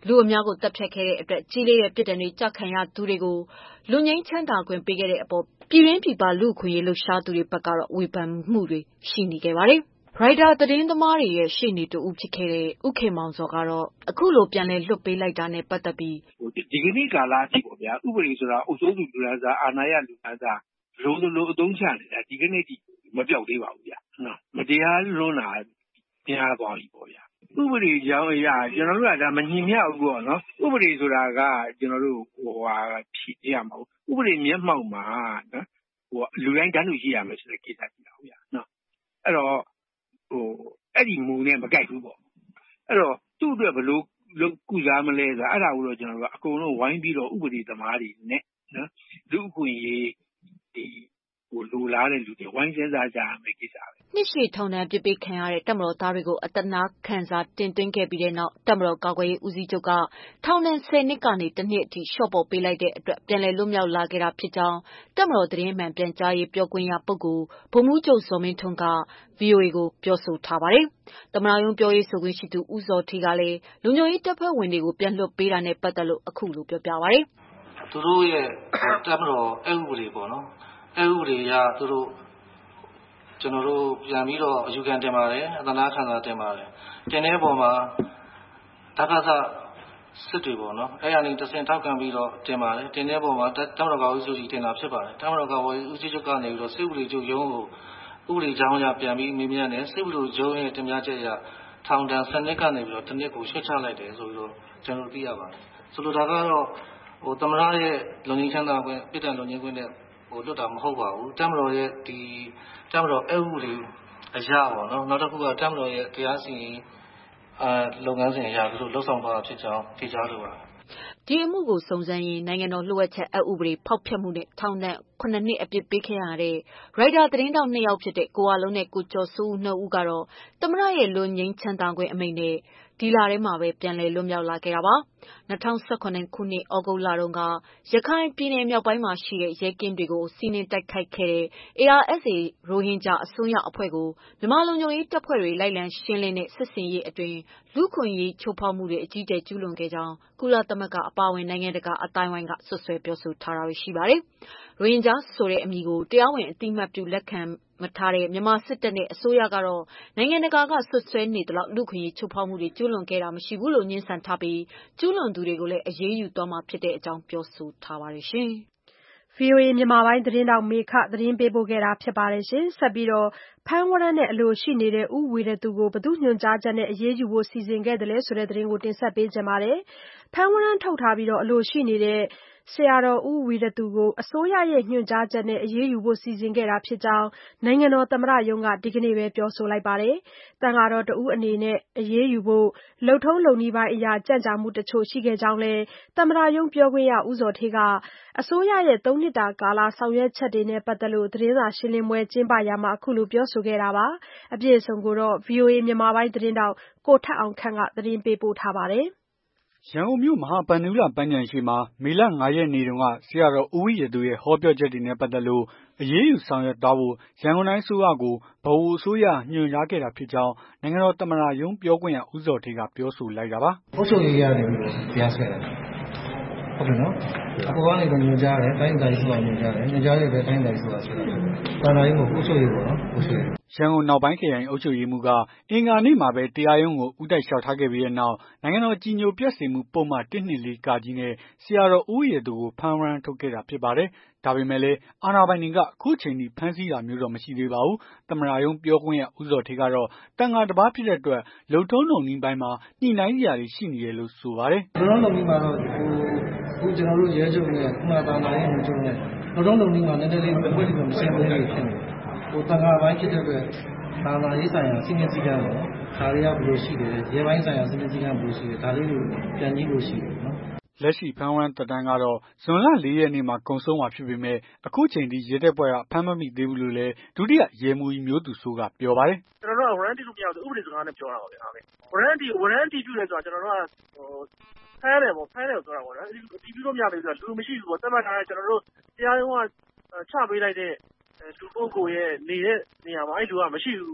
လူအများကိုတပ်ဖြတ်ခဲ့တဲ့အတွက်ကြီးလေးတဲ့ပြစ်ဒဏ်တွေကြခံရသူတွေကိုလူငင်းချမ်းသာခွင့်ပေးခဲ့တဲ့အပေါ်ပြည်ရင်းပြည်ပလူ့အခွင့်အရေးလှုပ်ရှားသူတွေဘက်ကတော့ဝေဖန်မှုတွေရှိနေခဲ့ပါတယ်။ရိုက်တာသတင်းသမားတွေရဲ့ရှေ့နေတူဦးဖြစ်ခဲ့တဲ့ဦးခင်မောင်စောကတော့အခုလိုပြန်လည်လွှတ်ပေးလိုက်တာနဲ့ပတ်သက်ပြီးဒီကနေ့ကာလအထိပေါ့ဗျာဥပဒေဆိုတာအုပ်စိုးသူလူသားစားအာဏာရလူသားစားလိုလိုအသုံးချနေတာဒီကနေ့ထိမပြောက်သေးပါဘူးဗျာနော်မတရားလွန်းတာပြန်သွားပြီပေါ့ဗျာဥပဒေကြောင်းအရာကျွန်တော်တို့ကဒါမညီမျှဘူးပေါ့နော်ဥပဒေဆိုတာကကျွန်တော်တို့ဟိုဟာဖြည့်ရမှာဥပဒေမျက်မှောက်မှာနော်ဟိုလူတိုင်းတန်းတူရှိရမယ်ဆိုတဲ့ကိစ္စရှိတာဗျာနော်အဲ့တော့ဟိုအဲ့ဒီမူနဲ့မကိုက်ဘူးပေါ့အဲ့တော့သူ့အတွက်ဘယ်လိုလုပ်ကုစားမလဲဆိုတာအဲ့ဒါကိုတော့ကျွန်တော်တို့ကအကုန်လုံးဝိုင်းပြီးတော့ဥပဒေသမားတွေနဲ့နော်လူအခွင့်အရေးဒီဟိုလိုလားတဲ့လူတွေဝိုင်းစဉ်းစားကြရမယ်ကိစ္စပဲနှစ်ရှည်ထောင်ဒဏ်ပြစ်ပေးခံရတဲ့တပ်မတော်သားတွေကိုအသက်နာခံစားတင်သွင်းခဲ့ပြီးတဲ့နောက်တပ်မတော်ကာကွယ်ရေးဦးစီးချုပ်ကထောင်ဒဏ်ဆယ်နှစ်ကနေတစ်နှစ်အထိလျှော့ပေါ့ပေးလိုက်တဲ့အတွက်ပြန်လည်လွတ်မြောက်လာခဲ့တာဖြစ်ကြောင်းတပ်မတော်သတင်းမှန်ပြန်ကြားရေးပြောခွင့်ရပုဂ္ဂိုလ်ဗိုလ်မှူးချုပ်ဇော်မင်းထွန်းက ဗွီအိုအေ ကိုပြောဆိုထားပါတယ်။သမ္မတရုံးပြောရေးဆိုခွင့်ရှိသူဦးဇော်ဌေးကလည်းလူမျိုးရေးတပ်ဖွဲ့ဝင်တွေကိုပြန်လွှတ်ပေးတာနဲ့ပတ်သက်လို့အခုလိုပြောပြပါတယ်။သူတို့ရဲ့တပ်မတော်အဥပဒေပေါ့နော်။အဥပဒေအရသူတို့ကျွန်တော်တို့ပြန်ပြီးတော့အယူခံတင်ပါတယ်အသနာခံစာတင်ပါတယ်တင်တဲ့ပုံမှာတက္ကသစစ်တွေပေါ့နော်အဲ့ရနေတစင်ထောက်ခံပြီးတော့တင်ပါတယ်တင်တဲ့ပုံမှာတမတော်ကဦးစုကြီးတင်တာဖြစ်ပါတယ်တမတော်ကဦးစီးချုပ်ကနေပြီးတော့စစ်ဥပဒေချုပ်ရုံးကိုဥပဒေကြောင်းအရပြန်ပြီးမေးမြန်းတယ်စစ်ဥပဒေချုပ်ရဲ့တင်ပြချက်အရထောင်ဒဏ်ဆယ်နှစ်ကနေပြီးတော့တစ်နှစ်ကိုရှင်းချလိုက်တယ်ဆိုပြီးတော့ကျွန်တော်သိရပါတယ်ဆိုလိုတာကတော့ဟိုသမရရဲ့လုံငင်းချမ်းသာခွင့်ပြည်တံလုံငင်းခွင့်နဲ့ဟိုလွတ်တာမဟုတ်ပါဘူးတမတော်ရဲ့ဒီတမတော်အဥပဒေအရာပေါ့နော်နောက်တစ်ခုကတမတော်ရဲ့တရားစီရင်အာလုပ်ငန်းစဉ်အရာသူတို့လှုပ်ဆောင်သွားတာဖြစ်ကြောင်းသိကြလို့ပါဒီအမှုကိုစုံစမ်းရင်နိုင်ငံတော်လှုပ်ဝက်ချက်အဥပဒေဖောက်ဖျက်မှုနဲ့ထောင်ဒဏ်ခုနှစ်နှစ်အပြစ်ပေးခဲ့ရတဲ့ရိုက်တာသတင်းတောက်နှစ်ယောက်ဖြစ်တဲ့ကိုဝလုံးနဲ့ကိုကျော်စိုးဦးနှစ်ဦးကတော့သမ္မတရဲ့လွန်ငင်းချမ်းသာခွင့်အမိန့်နဲ့ဒီလထဲမှာပဲပြန်လည်လွတ်မြောက်လာခဲ့တာပါ၂၀၁၇ခုနှစ်ဩဂုတ်လတုန်းကရခိုင်ပြည်နယ်မြောက်ပိုင်းမှာရှိတဲ့ရဲကင်းတွေကိုစီးနင်းတိုက်ခိုက်ခဲ့တဲ့ အေအာအက်စ်အေ ရိုဟင်ဂျာအစွန်းရောက်အဖွဲ့ကိုမြန်မာလုံခြုံရေးတပ်ဖွဲ့တွေလိုက်လံရှင်းလင်းတဲ့စစ်ဆင်ရေးအတွင်းလူခွင့်ရေးချိုးဖောက်မှုတွေအကြီးအကျယ်ကျူးလွန်ခဲ့ကြောင်းကုလသမဂ္ဂအပါအဝင်နိုင်ငံတကာအတိုင်းဝိုင်းကဆွဆွဲပြောဆိုထားတာရှိပါတယ်။ရိုဟင်ဂျာဆိုတဲ့အမည်ကိုတရားဝင်အတိအမှတ်ပြုလက်ခံမထားတဲ့မြန်မာစစ်တပ်နဲ့အစိုးရကတော့နိုင်ငံတကာကဆွဆွဲနေသလောက်လူခွင့်ရေးချိုးဖောက်မှုတွေကျူးလွန်ခဲ့တာမရှိဘူးလို့ညှင်းဆန်ထားပြီးကျူးလွန်သူတွေကိုလည်းအရေးယူသွားမှာဖြစ်တဲ့အကြောင်းပြောဆိုထားပါတယ်ရှင်။ ဗွီအိုအေမြန်မာပိုင်းသတင်းထောက်မေခသတင်းပေးပို့ခဲ့တာဖြစ်ပါတယ်ရှင်။ဆက်ပြီးတော့ဖမ်းဝရမ်းနဲ့အလိုရှိနေတဲ့ဦးဝီရသူကိုဘယ်သူညွှန်ကြားချက်နဲ့အရေးယူဖို့စီစဉ်ခဲ့တယ်လဲဆိုတဲ့သတင်းကိုတင်ဆက်ပေးကြပါမယ်။ဖမ်းဝရမ်းထုတ်ထားပြီးတော့အလိုရှိနေတဲ့ဆရာတော်ဦးဝီရသူကိုအစိုးရရဲ့ညွှန်ကြားချက်နဲ့အရေးယူဖို့စီစဉ်ခဲ့တာဖြစ်ကြောင်းနိုင်ငံတော်သမ္မတရုံးကဒီကနေ့ပဲပြောဆိုလိုက်ပါတယ်။တန်ဃာတော်တဦးအနေနဲ့အရေးယူဖို့လုပ်ထုံးလုပ်နည်းပိုင်းအရာကြန့်ကြာမှုတချို့ရှိခဲ့ကြောင်းလည်းသမ္မတရုံးပြောခွင့်ရဦးဇော်ဌေးကအစိုးရရဲ့သုံးနှစ်တာကာလဆောင်ရွက်ချက်တွေနဲ့ပတ်သက်လို့သတင်းစာရှင်းလင်းပွဲကျင်းပရာမှာအခုလိုပြောဆိုခဲ့တာပါ။အပြည့်အစုံကိုတော့ ဗွီအိုအေမြန်မာပိုင်းသတင်းထောက်ကိုထက်အောင်ခန့်ကသတင်းပေးပို့ထားပါတယ်။ရန်ကုန်မြို့မဟာဗန္ဓုလပန်းခြံရှိမှာမေလ၅ရက်နေ့တုန်းကဆရာတော်ဦးဝီရသူရဲ့ဟောပြောချက်တွေနဲ့ပတ်သက်လို့အရေးယူဆောင်ရွက်သွားဖို့ရန်ကုန်တိုင်းအစိုးရကိုဗဟိုအစိုးရညွှန်ကြားခဲ့တာဖြစ်ကြောင်းနိုင်ငံတော်သမ္မတရုံးပြောခွင့်ရဦးဇော်ဌေးကပြောဆိုလိုက်တာပါ။အုပ်ချုပ်ရေးရတယ်ပြီးတော့တရားစွဲတာဟုတ်ပြီနော်အပေါ်ကနေညွှန်ကြားတယ်တိုင်းတိုင်းဆိုတာညွှန်ကြားတယ်ညွှန်ကြားရတဲ့တိုင်းတိုင်းဆိုတာဆွဲတာ။ဘာသာရေးကိုအုပ်ချုပ်ရေးပေါ့နော်အုပ်ချုပ်ရေးရန်ကုန်နောက်ပိုင်းခရိုင်အုပ်ချုပ်ရေးမှူးကအင်္ဂါနေ့မှာပဲတရားရုံးကိုဦးတိုက်လျှောက်ထားခဲ့ပြီးတဲ့နောက်နိုင်ငံတော်ကြီးညိုပျက်စေမှုပုံမှန်တစ်နှစ်လေးကာကြီးနဲ့ဆရာတော်ဦးဝီရသူကိုဖမ်းဝရမ်းထုတ်ခဲ့တာဖြစ်ပါတယ်။ဒါပေမဲ့လည်းအာဏာပိုင်တွေကအခုချိန်ထိဖမ်းဆီးတာမျိုးတော့မရှိသေးပါဘူး။သမ္မတရုံးပြောခွင့်ရဦးဇော်ဌေးကတော့တန်ဃာတစ်ပါးဖြစ်တဲ့အတွက်လုံထုံးလုံနည်းပိုင်းမှာညှိနှိုင်းစရာတွေရှိနေတယ်လို့ဆိုပါတယ်။လုံထုံးလုံနည်းမှာတော့ဟိုကျွန်တော်တို့ရဲချုပ်နဲ့ခုနတာနာရေးမှုချုပ်နဲ့လုံထုံးလုံနည်းမှာနည်းနည်းလေးအဖွဲ့တွေမရှင်းသေးဘူးဖြစ်နေ။ဟိုတန်ဃာပိုင်းဖြစ်တဲ့အတွက်သာသာရေးဆိုင်ရာစီမံစည်းကမ်းပေါ့နော်ဒါတွေကဘယ်လိုရှိတယ်ရဲပိုင်းဆိုင်ရာစီမံစည်းကမ်းဘယ်လိုရှိတယ်ဒါလေးတွေပြန်ကြည့်လို့ရှိတယ်နော်လက်ရှိဖမ်းဝရမ်းသက်တမ်းကတော့ဇွန်လလေးရက်နေ့မှာကုန်ဆုံးမှာဖြစ်ပေမဲ့အခုချိန်ထိရဲတပ်ဖွဲ့ကဖမ်းမမိသေးဘူးလို့လည်းဒုတိယရဲမှူးကြီးမျိုးသူစိုးကပြောပါတယ်ကျွန်တော်တို့ကဝရမ်းတီလို့မရဘူးဥပဒေစကားနဲ့ပြောတာပါဗျာဝရမ်းတီဝရမ်းတီပြုတယ်ဆိုတာကျွန်တော်တို့ကဟိုဖမ်းတယ်ပေါ့ဖမ်းတယ်ဆိုတာပေါ့နော်ဒီပြုလို့မရသေးဘူးဆိုတာလူမရှိဘူးပေါ့တတ်မှတ်ထားတယ်ကျွန်တော်တို့တရားရုံးကချပေးလိုက်တဲ့လူပုဂ္ဂိုလ်ရဲ့နေတဲ့နေရာမှာအဲ့လူကမရှိဘူး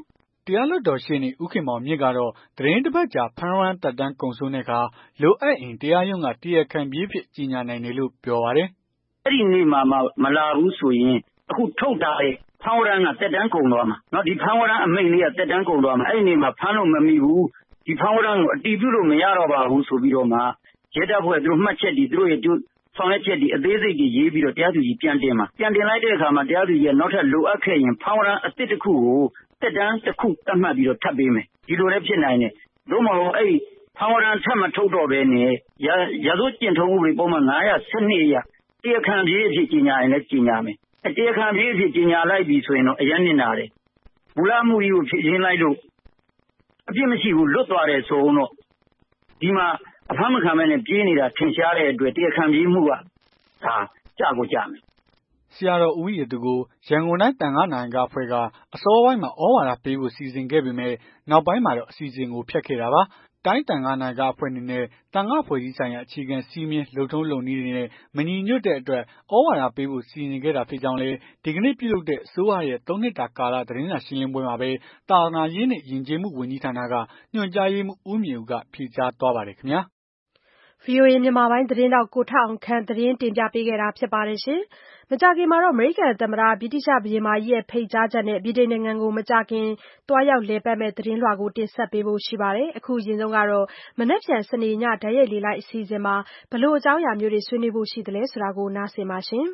တရားလွှတ်တော်ရှေ့နေဦးခင်မောင်မြင့်ကတော့သတင်းတစ်ပတ်ကြာဖမ်းဝရမ်းတက်တန်းကုန်ဆုံးတဲ့အခါလိုအပ်ရင်တရားရုံးကတရားခံပြေးဖြစ်ကြီးညာနိုင်တယ်လို့ပြောပါတယ်။အဲ့ဒီနေ့မှာမလာဘူးဆိုရင်အခုထုတ်ထားတဲ့ဖမ်းဝရမ်းကတက်တန်းကုန်သွားမှာ။နော်ဒီဖမ်းဝရမ်းအမိန့်လေးကတက်တန်းကုန်သွားမှာ။အဲ့ဒီနေ့မှာဖမ်းလို့မမိဘူးဒီဖမ်းဝရမ်းကိုအတည်ပြုလို့မရတော့ပါဘူးဆိုပြီးတော့မှရဲတပ်ဖွဲ့သူတို့မှတ်ချက်ဒီသူတို့ရဲ့ဆောင်ရွက်ချက်ဒီအသေးစိတ်ကြီးရေးပြီးတော့တရားသူကြီးပြန်တင်မှာပြန်တင်လိုက်တဲ့အခါမှာတရားသူကြီးကနောက်ထပ်လိုအပ်ခဲ့ရင်ဖမ်းဝရမ်းအသစ်တစ်ခုကိုတက်တန်းတစ်ခုသတ်မှတ်ပြီးတော့ထပ်ပေးမယ်ဒီလိုလည်းဖြစ်နိုင်တယ်တို့မဟုတ်အဲ့ဖမ်းဝရမ်းထပ်မထုတ်တော့ဘဲနဲ့ရရသို့ကျင့်ထုံးမှုတွေပုံမှန်nine one twoအရာတရားခံပြေးအဖြစ်ကြီးညာရင်လည်းကြီးညာမယ်အတရားခံပြေးအဖြစ်ကြီးညာလိုက်ပြီဆိုရင်တော့အရင်နေတာတယ်ဘူလာမှုကြီးကိုဖြည့်ရှင်းလိုက်လို့အပြစ်မရှိဘူးလွတ်သွားတယ်ဆိုတော့ဒီမှာအဖမ်းမခံမဲနဲ့ပြေးနေတာထင်ရှားတဲ့အတွက်တရားခံပြေးမှုကဒါကြာကိုကြာမယ်ဆရာတော်ဦးရည်သူကိုရန်ကုန်တိုင်းတန်ခါနိုင်ကအဖွဲ့ကအစောပိုင်းမှာဩဝါဒပေးဖို့စီစဉ်ခဲ့ပေမဲ့နောက်ပိုင်းမှာတော့အစီအစဉ်ကိုဖျက်ခဲ့တာပါတိုင်းတန်ခါနိုင်ကအဖွဲ့အနေနဲ့တန်ခါဖွဲ့စည်းဆိုင်ရာအခြေခံစည်းမျဉ်းလုံထုံးလုံနည်းတွေနဲ့မညီညွတ်တဲ့အတွက်ဩဝါဒပေးဖို့စီစဉ်ခဲ့တာဖြစ်ကြောင်းလည်းဒီကနေ့ပြုလုပ်တဲ့အစိုးရရဲ့သုံးနှစ်တာကာလသတင်းစာရှင်းလင်းပွဲမှာပဲတာနာရေးနဲ့ယဉ်ကျေးမှုဝန်ကြီးဌာနကညွှန်ကြားရေးမှူးဦးမြင့်ဦးကဖြေကြားသွားပါတယ်ခင်ဗျာဗွီအိုအေမြန်မာပိုင်းသတင်းတောက်ကိုထအောင်ခန့်သတင်းတင်ပြပေးခဲ့တာဖြစ်ပါတယ်ရှင်။မကြာခင်မှာတော့အမေရိကန်သမ္မတဗြိတိသျှဘုရင်မကြီးရဲ့ဖိတ်ကြားချက်နဲ့ဗြိတိန်နိုင်ငံကိုမကြာခင်တွားရောက်လည်ပတ်မဲ့သတင်းလွှာကိုတင်ဆက်ပေးဖို့ရှိပါတယ်။အခုအရင်ဆုံးကတော့မနက်ဖြန်စနေညဓာတ်ရိုက်လေလိုက်အစီအစဉ်မှာဘလို့အကြောင်းအရာမျိုးတွေဆွေးနွေးဖို့ရှိသလဲဆိုတာကိုနားဆင်ပါရှင်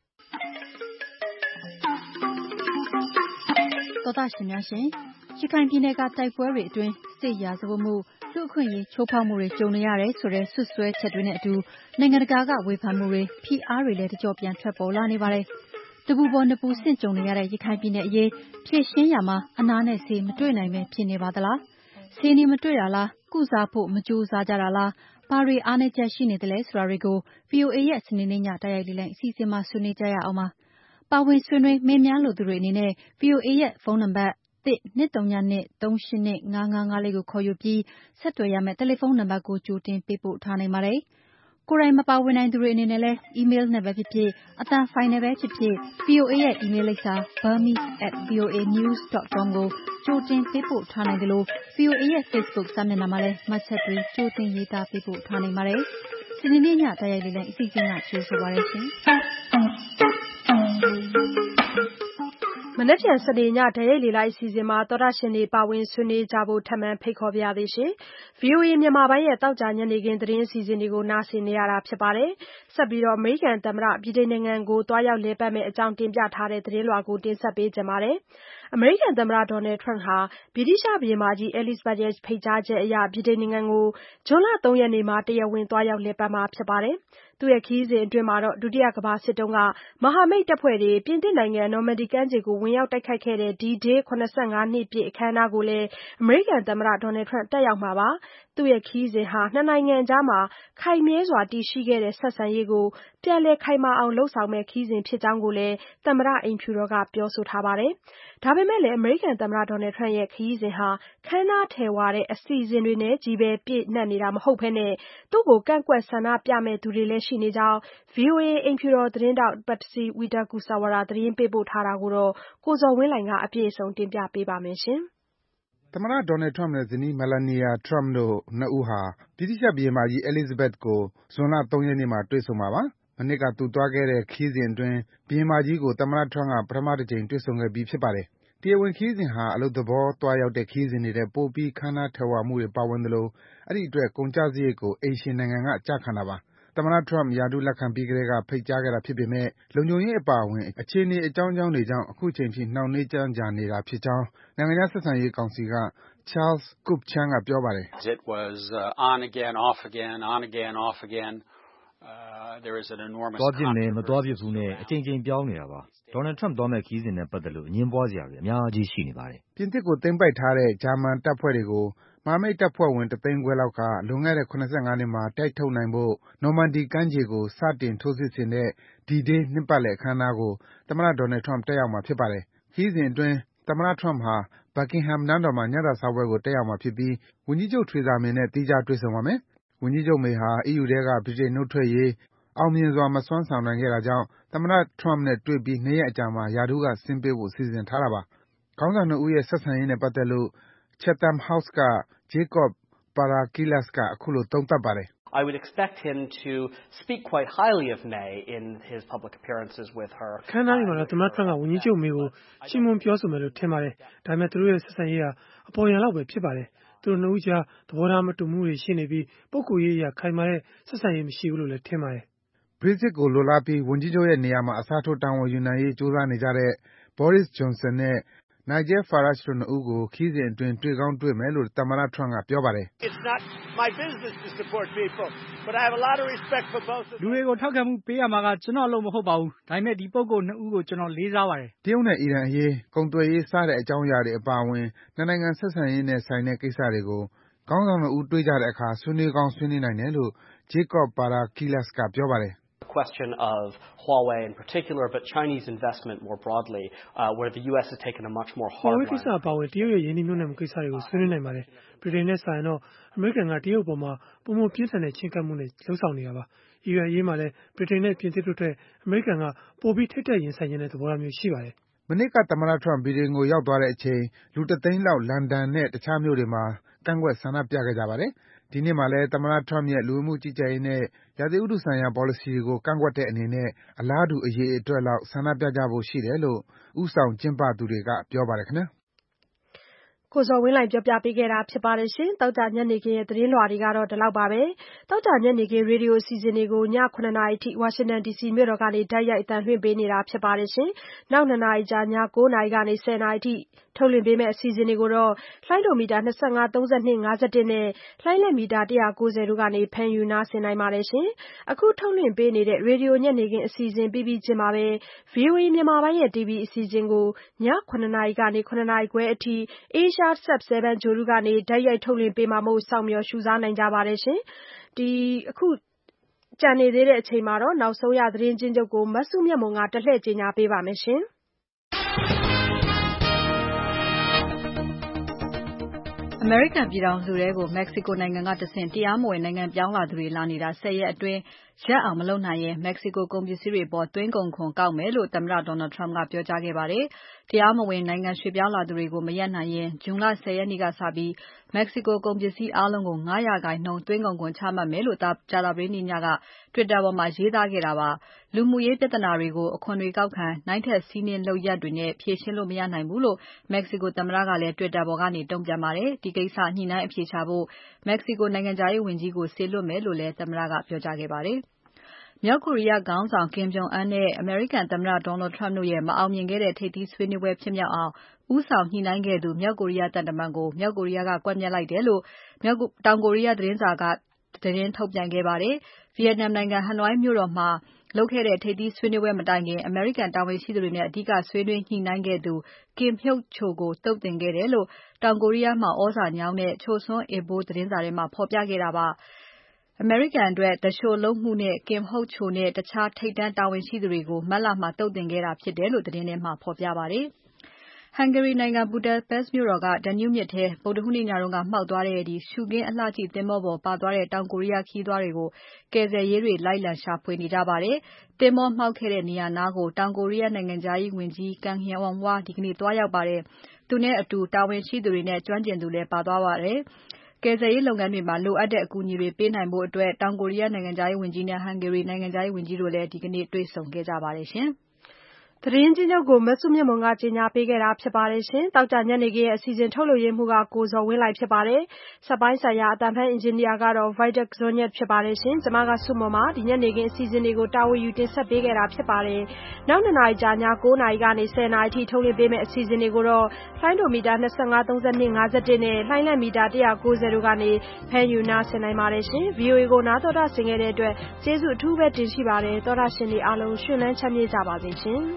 ။သောတာရှင်များရှင်ရခိုင်ပြည်နယ်ကတိုက်ပွဲတွေအတွင်းစစ်ရာဇဝတ်မှုလူအခွင့်အရေးချိုးဖောက်မှုတွေကြုံနေရတယ်ဆိုတဲ့ဆွဆွဲချက်တွေနဲ့အတူနိုင်ငံတကာကဝေဖန်မှုတွေဖိအားတွေလည်းတကြောပြန်ထွက်ပေါ်လာနေပါတယ်။တပူပေါ်နှစ်ပူဆင့်ကြုံနေရတဲ့ရခိုင်ပြည်နယ်အရေးဖြည့်ရှင်းရမှာအနာနဲ့ဆေးမတွေ့နိုင်ပဲဖြစ်နေပါသလား။ဆေးနေမတွေ့တာလားကုစားဖို့မကြိုးစားကြတာလားဘာတွေအားနည်းချက်ရှိနေသလဲဆိုတာတွေကို ဗီအိုအေ ရဲ့စနေနေ့ညတိုက်ရိုက်လေ့လာအစီအစဉ်မှာဆွေးနွေးကြရအောင်ပါ။ပါဝင်ဆွေးနွေးမေးမြန်းလိုသူတွေအနေနဲ့ ဗီအိုအေ ရဲ့ဖုန်းနံပါတ်တစ် နှစ် သုံး ည နှစ် သုံး ရှစ် နှစ် ငါး ငါး ငါး လေးကိုခေါ်ယူပြီးဆက်သွယ်ရမယ့်တယ်လီဖုန်းနံပါတ်ကိုကြိုတင်ပေးပို့ထားနိုင်ပါတယ်။ကိုယ်တိုင်မပါဝင်နိုင်သူတွေအနေနဲ့လည်းအီးမေးလ်နဲ့ပဲဖြစ်ဖြစ်အသံဖိုင်နဲ့ပဲဖြစ်ဖြစ် ဗွီအိုအေ ရဲ့အီးမေးလ်လိပ်စာ burmese at voanews dot com ကိုကြိုတင်ပေးပို့ထားနိုင်တယ်လို့ ဗွီအိုအေ ရဲ့ Facebook စာမျက်နှာမှာလည်းမှတ်ချက်တွေကြိုတင်ရေးသားပေးပို့ထားနိုင်ပါတယ်။ဒီနေ့ညတိုက်ရိုက်လေးလည်းအစီအစဉ်ကကြိုဆိုပါရစေရှင်မနက်ဖြန်စနေညဓာတ်ရိုက်လေလိုက်အစီအစဉ်မှာသောတာရှင်တွေပါဝင်ဆွေးနွေးကြဖို့ထပ်မံဖိတ်ခေါ်ပါရစေရှင်။ ဗွီအိုအေမြန်မာပိုင်းရဲ့တောက်ကြညနေခင်းသတင်းအစီအစဉ်တွေကိုနားဆင်နေရတာဖြစ်ပါတယ်။ဆက်ပြီးတော့အမေရိကန်သမ္မတဗြိတိန်နိုင်ငံကိုတွားရောက်လည်ပတ်မဲ့အကြောင်းတင်ပြထားတဲ့သတင်းလွှာကိုတင်ဆက်ပေးကြပါမယ်။အမေရိကန်သမ္မတဒေါ်နယ်ထရန့်ဟာဗြိတိသျှဘုရင်မကြီးအဲလိဇဘတ်ရဲ့ဖိတ်ကြားချက်အရဗြိတိန်နိုင်ငံကိုဇွန်လသုံးရက်နေ့မှာတရားဝင်တွားရောက်လည်ပတ်မှာဖြစ်ပါတယ်။သူ့ရဲ့ခရီးစဉ်အတွင်းမှာဒုတိယကမ္ဘာစစ်တုန်းကမဟာမိတ်တပ်ဖွဲ့တွေပြင်သစ်နိုင်ငံနော်မန်ဒီကမ်းခြေကိုဝင်ရောက်တိုက်ခိုက်ခဲ့တဲ့ D-Day ၇၅နှစ်ပြည့်အခမ်းအနားကိုလည်းအမေရိကန်သမ္မတဒေါ်နယ်ထရန့်တက်ရောက်မှာပါ။သူ့ရဲ့ခရီးစဉ်ဟာနှစ်နိုင်ငံကြားခိုင်မြဲစွာတည်ရှိခဲ့တဲ့ဆက်ဆံရေးကိုပြန်လည်ခိုင်မာအောင်လုပ်ဆောင်မဲ့ခရီးစဉ်ဖြစ်ကြောင်းကိုလည်းသမ္မတအိမ်ဖြူတော်ကပြောဆိုထားပါတယ်။ဒါပေမဲ့လည်းအမေရိကန်သမ္မတဒေါ်နယ်ထရန့်ရဲ့ခရီးစဉ်ဟာခမ်းနားထည်ဝတဲ့အစီအစဉ်တွေနဲ့ကြီးပဲပြည့်နှက်နေတာမဟုတ်ဘဲနဲ့သူ့ကိုကန့်ကွက်ဆန္ဒပြမဲ့သူတွေလည်းရှိနေကြောင်း ဗွီအိုအေအိမ်ဖြူတော်သတင်းထောက်ပတ်စီဝီတာကူဆာဝါရာသတင်းပေးပို့ထားတာကိုကိုဇော်ဝင်းလှိုင်ကအပြည့်အစုံတင်ပြပေးပါမယ်ရှင်။သမ္မတဒေါ်နယ်ထရန့်နဲ့ဇနီး Melania Trump တို့နှစ်ဦးဟာဗြိတိသျှဘုရင်မကြီး Elizabeth ကိုဇွန်လသုံးရက်နေ့မှာတွေ့ဆုံမှာပါ။မနှစ်ကသူသွားခဲ့တဲ့ခရီးစဉ်အတွင်းဘုရင်မကြီးကိုသမ္မတထရန့်ကပထမတစ်ကြိမ်တွေ့ဆုံခဲ့ပြီးဖြစ်ပါတယ်။တရားဝင်ခရီးစဉ်ဟာအလုပ်သဘောသွားရောက်တဲ့ခရီးစဉ်တွေထက်ပိုပြီးခမ်းနားထည်ဝမှုတွေပါဝင်သလိုအဲဒီအတွက်ကုန်ကျစရိတ်ကိုအိမ်ရှင်နိုင်ငံကကျခံတာပါ။သမ္မတထရန့်ရာထူးလက်ခံပြီးကတည်းကဖိတ်ကြားခဲ့တာဖြစ်ပေမဲ့လုံခြုံရေးအပါအဝင်အခြေအနေအကြောင်းကြောင်းတွေကြောင့်အခုချိန်ထိနှောင့်နှေးကြန့်ကြာနေတာဖြစ်ကြောင်းနိုင်ငံခြားဆက်ဆံရေးကောင်စီက Charles Kupchan ကပြောပါတယ်။ It was uh, on again off again on again off again uh, there is an enormous သွားဖြစ်မယ်မသွားဖြစ်ဘူးနဲ့အချိန်ချင်းပြောင်းနေတာပါဒေါ်နယ်ထရန့်သွားမဲ့ခီးစဉ်နဲ့ပတ်သက်လို့အငင်းပွားစရာတွေအများကြီးရှိနေပါတယ်ပြင်သစ်ကိုသိမ်းပိုက်ထားတဲ့ဂျာမန်တပ်ဖွဲ့တွေကိုမဟာမိတ်တပ်ဖွဲ့ဝင်တသိန်းခွဲလောက်ကလွန်ခဲ့တဲ့၇၅နှစ်မှာတိုက်ထုတ်နိုင်ဖို့နော်မန်ဒီကမ်းခြေကိုစတင်ထိုးစစ်ဆင်တဲ့ D-Day နှစ်ပတ်လည်အခမ်းအနားကိုသမ္မတဒေါ်နယ်ထရန့်တက်ရောက်မှာဖြစ်ပါတယ်ခရီးစဉ်အတွင်းသမ္မတထရန့်ဟာ Buckingham နန်းတော်မှာညစာစားပွဲကိုတက်ရောက်မှာဖြစ်ပြီးဝန်ကြီးချုပ် Theresa May နဲ့သီးခြားတွေ့ဆုံပါမယ်။ဝန်ကြီးချုပ် May ဟာ အီးယူထဲကဗြိတိန်နုတ်ထွက်ရေးအောင်မြင်စွာမစွမ်းဆောင်နိုင်ခဲ့တာကြောင့်သမ္မတထရန့်နဲ့တွေ့ပြီးနှစ်ရက်အကြာမှာရာထူးကဆင်းပေးဖို့စီစဉ်ထားတာပါ။ခေါင်းဆောင်နှစ်ဦးရဲ့ဆက်ဆံရေးနဲ့ပတ်သက်လို့ Chatham House က Jacob Parakilas က အခုလိုသုံးသပ်ပါတယ်။ I would expect him to speak quite highly of May in his public appearances with her. ခန်းသားတွေမှာတော့သမ္မတထရမ့်ကဝန်ကြီးချုပ်မေကိုချီးမွမ်းပြောဆိုမယ်လို့ထင်ပါတယ်။ဒါပေမဲ့သူတို့ရဲ့ဆက်ဆံရေးဟာအပေါ်ယံလောက်ပဲဖြစ်ပါတယ်။သူတို့နှစ်ဦးကြားသဘောထားမတူမှုတွေရှိနေပြီးပုဂ္ဂိုလ်ရေးအရခိုင်မာတဲ့ဆက်ဆံရေးမရှိဘူးလို့လည်းထင်ပါတယ်။ Brexit ကိုလိုလားပြီးဝန်ကြီးချုပ်ရဲ့နေရာမှာအစားထိုးတာဝန်ယူနိုင်ရေးကြိုးစားနေကြတဲ့ Boris Johnson နဲ့ Nigel Farage တို့နှစ်ဦးကိုခရီးစဉ်အတွင်းတွေ့ကောင်းတွေ့မယ်လို့သမ္မတထရမ့်ကပြောပါတယ်။ It's not my business to support people, but I have a lot of respect for both of them. လူတွေကိုထောက်ခံမှုပေးရမှာကကျွန်တော်အလုပ်မဟုတ်ပါဘူး။ဒါပေမဲ့ဒီပုဂ္ဂိုလ်နှစ်ဦးကိုကျွန်တော်လေးစားပါတယ်။တရုတ်နဲ့အီရန်အရေး၊ကုန်သွယ်ရေးစတဲ့အကြောင်းအရာတွေအပါအဝင်နှစ်နိုင်ငံဆက်ဆံရေးနဲ့ဆိုင်တဲ့ကိစ္စတွေကိုခေါင်းဆောင်နှစ်ဦးတွေ့ကြတဲ့အခါဆွေးနွေးကောင်းဆွေးနွေးနိုင်တယ်လို့ Jacob Parakilas ကပြောပါတယ် The question of Huawei in particular, but Chinese investment more broadly, uh, where the U S has taken a much more hard line. Huawei ကိစ္စအပါအဝင်တရုတ်ရဲ့ယင်းနှိမ့်မြုပ်နှံမှုကိစ္စတွေကိုဆွေးနွေးနိုင်ပါတယ်။ဗြိတိန်နဲ့ဆိုင်တော့အမေရိကန်ကတရုတ်ပေါ်မှာပုံမှန်ပြင်းထန်တဲ့ချင်းကပ်မှုနဲ့လှုပ်ဆောင်နေတာပါ။အီရန်အရေးမှာလည်းဗြိတိန်နဲ့ပြင်သစ်တို့အတွက်အမေရိကန်ကပိုပြီးထိပ်တိုက်ရင်ဆိုင်နေတဲ့သဘောထားမျိုးရှိပါတယ်။မနေ့ကသမ္မတထရမ့်ဗြိတိန်ကိုရောက်သွားတဲ့အချိန်လူတစ်သိန်းလောက်လန်ဒန်နဲ့တခြားမြို့တွေမှာကန့်ကွက်ဆန္ဒပြခဲ့ကြပါတယ်။ဒီနှစ်မှာလည်းသမ္မတထရမ့်ရဲ့လူဝင်မှုကြီးကြပ်ရေးနဲ့ရာသီဥတုဆိုင်ရာပေါ်လစီတွေကိုကန့်ကွက်တဲ့အနေနဲ့အလားတူအရေအတွက်လောက်ဆန္ဒပြကြဖို့ရှိတယ်လို့ဦးဆောင်ကျင်းပသူတွေကပြောပါတယ်ခင်ဗျာ။ကိုဇော်ဝင်းလှိုင်ပြောပြပေးခဲ့တာပါ။သောကြာညနေခင်းရဲ့သတင်းလွှာတွေကတော့ဒီလောက်ပါပဲ။သောကြာညနေခင်းရေဒီယိုအစီအစဉ်တွေကိုညခုနှစ်နာရီထိဝါရှင်တန်ဒီစီမြို့တော်ကနေတိုက်ရိုက်အသံလွှင့်ပေးနေတာဖြစ်ပါတယ်။နောက်နှစ်နာရီကြာညကိုးနာရီကနေဆယ်နာရီထိထုတ်လွှင့်ပေးမယ့်အစီအစဉ်တွေကိုတော့လှိုင်းဒိုမီတာနှစ်၅ သုံး၂ ၅၁နဲ့လှိုင်းလက်မီတာ၁၉၀တို့ကနေဖမ်းယူနားဆင်နိုင်ပါတယ်။အခုထုတ်လွှင့်ပေးနေတဲ့ရေဒီယိုညနေခင်းအစီအစဉ်ပြီးပြီးချင်းမှာပဲ ဗွီအိုအေမြန်မာပိုင်းရဲ့တီဗီအစီအစဉ်ကိုညခုနှစ်နာရီကနေခုနှစ်နာရီခွဲအထိ Asia Sub 7 ဂြိုဟ်တုကနေတိုက်ရိုက်ထုတ်လွှင့်ပေးမှာမို့စောင့်မျှော်ရှုစားနိုင်ကြပါတယ်။ဒီအခုကြံနေသေးတဲ့အချိန်မှာတော့နောက်ဆုံးရသတင်းချင်းချုပ်ကိုမဆုမြတ်မွန်ကတလှည့်ကြေညာပေးပါမယ်ရှင်။အမေရိကန်ပြည်ထောင်စုထဲကိုမက္ကဆီကိုနိုင်ငံကတဆင့်တရားမဝင်နိုင်ငံပြောင်းလာသူတွေလာနေတာဆယ်ရက်အတွင်းရပ်အောင်မလုပ်နိုင်ရင်မက္ကဆီကိုကုန်ပစ္စည်းတွေအပေါ်သွင်းကုန်ခွန်ကောက်မယ်လို့သမ္မတ Donald Trump ကပြောကြားခဲ့ပါတယ်။တရားမဝင်နိုင်ငံရွှေ့ပြောင်းလာသူတွေကိုမရပ်နိုင်ရင်ဇွန်လဆယ်ရက်နေ့ကစပြီးမက္ကဆီကိုကုန်ပစ္စည်းအားလုံးကို၅ရာခိုင်နှုန်းသွင်းကုန်ခွန်ချမှတ်မယ်လို့ကြာသပတေးနေ့ညက Twitter ပေါ်မှာရေးသားခဲ့တာပါ။လူမှုရေးပြဿနာတွေကိုအခွန်တွေကောက်ခံနိုင်ထက်စီးနင်းလုပ်ရပ်တွေနဲ့ဖြေရှင်းလို့မရနိုင်ဘူးလို့မက္ကဆီကိုသမ္မတကလည်း Twitter ပေါ်ကနေတုံ့ပြန်ပါတယ်။ဒီကိစ္စညှိနှိုင်းအဖြေရှာဖို့မက္ကဆီကိုနိုင်ငံခြားရေးဝန်ကြီးကိုစေလွှတ်မယ်လို့လည်းသမ္မတကပြောကြားခဲ့ပါတယ်။မြောက်ကိုရီးယားခေါင်းဆောင် Kim Jong Un နဲ့အမေရိကန်သမ္မတ Donald Trump တို့ရဲ့မအောင်မြင်ခဲ့တဲ့ထိပ်သီးဆွေးနွေးပွဲဖြစ်မြောက်အောင်ဦးဆောင်ညှိနှိုင်းခဲ့သူမြောက်ကိုရီးယားသံတမန်ကိုမြောက်ကိုရီးယားကကွပ်မျက်လိုက်တယ်လို့တောင်ကိုရီးယားသတင်းစာကသတင်းထုတ်ပြန်ခဲ့ပါတယ်။ ဗီယက်နမ်နိုင်ငံဟနွိုင်းမြို့တော်မှာလုပ်ခဲ့တဲ့ထိပ်သီးဆွေးနွေးပွဲမတိုင်ခင်အမေရိကန်တာဝန်ရှိသူတွေနဲ့အဓိကဆွေးနွေးညှိနှိုင်းခဲ့သူ Kim Hyok Chol ကိုသုတ်သင်ခဲ့တယ်လို့တောင်ကိုရီးယားမှာသြဇာညောင်းတဲ့ Chosun Ilbo သတင်းစာထဲမှာဖော်ပြခဲ့တာပါ။အမေရိကန်အတွက်သူလျှိုလုပ်မှုနဲ့ Kim Hyok Chol နဲ့တခြားထိပ်တန်းတာဝန်ရှိသူတွေကိုမတ်လမှာသုတ်သင်ခဲ့တာဖြစ်တယ်လို့သတင်းထဲမှာဖော်ပြပါတယ်။ Hungary နိုင်ငံ Budapest မြို့တော်က Danube မြစ်ထဲဗုဒ္ဓဟူးနေ့ညကမှောက်သွားတဲ့ရှုခင်းအလှကြည့်သင်္ဘောပေါ်ပါသွားတဲ့တောင်ကိုရီးယားခရီးသွားတွေကိုကယ်ဆယ်ရေးတွေလိုက်လံရှာဖွေနေကြပါတယ်။သင်္ဘောမှောက်ခဲ့တဲ့နေရာနားကိုတောင်ကိုရီးယားနိုင်ငံခြားရေးဝန်ကြီး Kang Hyung-wha ဒီကနေ့သွားရောက်ပါတယ်။သူနဲ့အတူတာဝန်ရှိသူတွေနဲ့ကျွမ်းကျင်သူလည်းပါသွားပါတယ်။ကယ်ဆယ်ရေးလုပ်ငန်းတွေမှာလိုအပ်တဲ့အကူအညီတွေပေးနိုင်ဖို့အတွက်တောင်ကိုရီးယားနိုင်ငံခြားရေးဝန်ကြီးနဲ့ Hungary နိုင်ငံခြားရေးဝန်ကြီးတို့လည်းဒီကနေ့တွေ့ဆုံခဲ့ကြပါတယ်ရှင်။သတင်းချင်းချုပ်ကိုမဆုမြတ်မွန်ကကြေညာပေးခဲ့တာဖြစ်ပါတယ်။တောက်ကြညနေခင်းရဲ့အစီအစဉ်ထုတ်လွှင့်ရမှုကကိုဇော်ဝင်းလှိုင်ဖြစ်ပါတယ်။စက်ပိုင်းဆိုင်ရာအတန်ဖန်အင်ဂျင်နီယာကတော့ Vidak Zonyat ဖြစ်ပါတယ်ရှင်။ကျွန်မကဆုမွန်ပါဒီညနေခင်းအစီအစဉ်တွေကိုတာဝန်ယူတင်ဆက်ပေးခဲ့တာဖြစ်ပါတယ်။နောက်နှစ်နာရီကြာညကိုးနာရီကနေဆယ်နာရီထိထုတ်လွှင့်ပေးမယ့်အစီအစဉ်တွေကိုတော့လှိုင်းဒိုမီတာနှစ်၅ သုံး၂ ၅၁နဲ့လှိုင်းလက်မီတာ၁၉၀တို့ကနေဖမ်းယူနားဆင်နိုင်ပါတယ်ရှင်။ ဗွီအိုအေကိုနားတော်တာဆင်ခဲ့တဲ့အတွက်ကျေးဇူးအထူးပဲတင်ရှိပါတယ်။သောတာရှင်တွေအားလုံးရှင်လန်းချမ်းမြေ့ကြပါစေရှင်။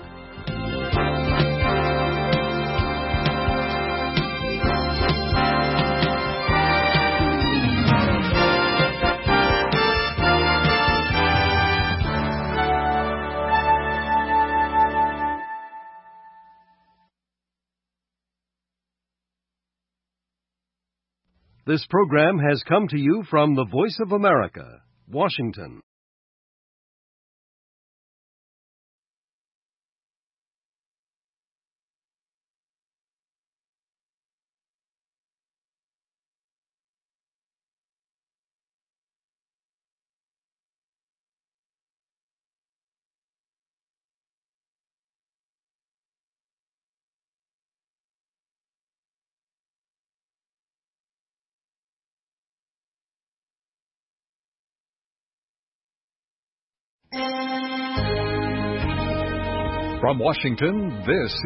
This program has come to you from the Voice of America, Washington. From Washington, this